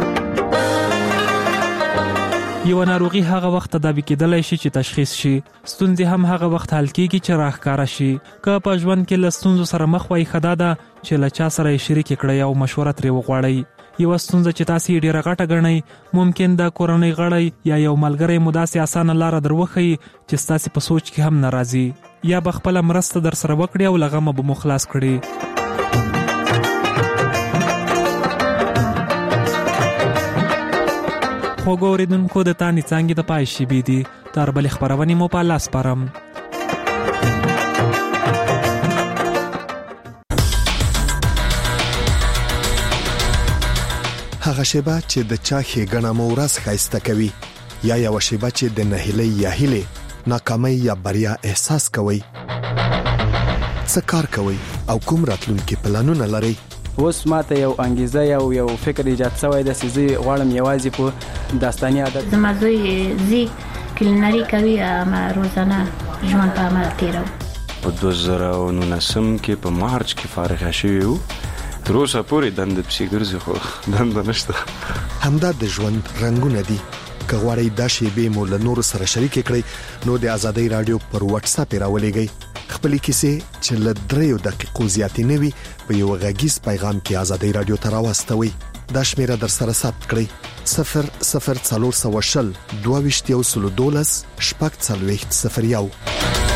یو ناروغي هغه وخت تداوي کېدلی شي چې تشخیص شي. ستونزې هم هغه وخت حل کېږي چې راښکاره شي. که په ژوند کې له ستونزو سره مخ وای ښه دا ده چې له چا سره یې شریکې کړئ او مشوره ترې وغواړئ. یوه ستونزه چې تاسې یې ډېره غټه ګڼئ ممکن د کورنۍ غړی یا یو ملګری مو داسې اسانه لاره در وښیي چې ستاسې په سوچ کې هم نه راځي. یا به خپل مرسته در سره وکړي او لغه مو به مخلاص کړي. خو ګوریدونکو د تانی څنګه د پای شي بي دي تر بل خبرونې مو په لاس پرم. هغه شیبه چې د چا ښېګڼه مو ورځ ښایسته کوي یا یو شیبه چې د نهیلۍ یا هیلې ناکامۍ یا بریا احساس کوي. څه کار کوي او کوم راتلونکي پلانونه لري؟ اوس ماته یو انګیزه یو یو فکر ایجاد شوی د سيزي غواړم یوازې په داستاني عادت زما زوی زی کلینری کوي ما روزانه ژوند په عمل تیرو. په دوه زره او نولسم کې په مارچ کې فارغ شوی وو. تر اوسه پورې دند پسې ګرځي خو دند نشته. همدا د ژوند رنگونه دي. که غواړئ دا شیبې مو له نورو سره شریک کړئ نو د آزادۍ رادیو پر واتس اپ راولېږئ. خپل کیسې چې له دریو دقیقو زیاتې نه وي په یو غږیز پیغام کې آزادۍ رادیو ته راوستوئ. دا شمیره در سره ثبت کړئ: صفر صفر څلور سوه شل دوه ویشت یو سل دولس شپږ څلوېښت صفر یو.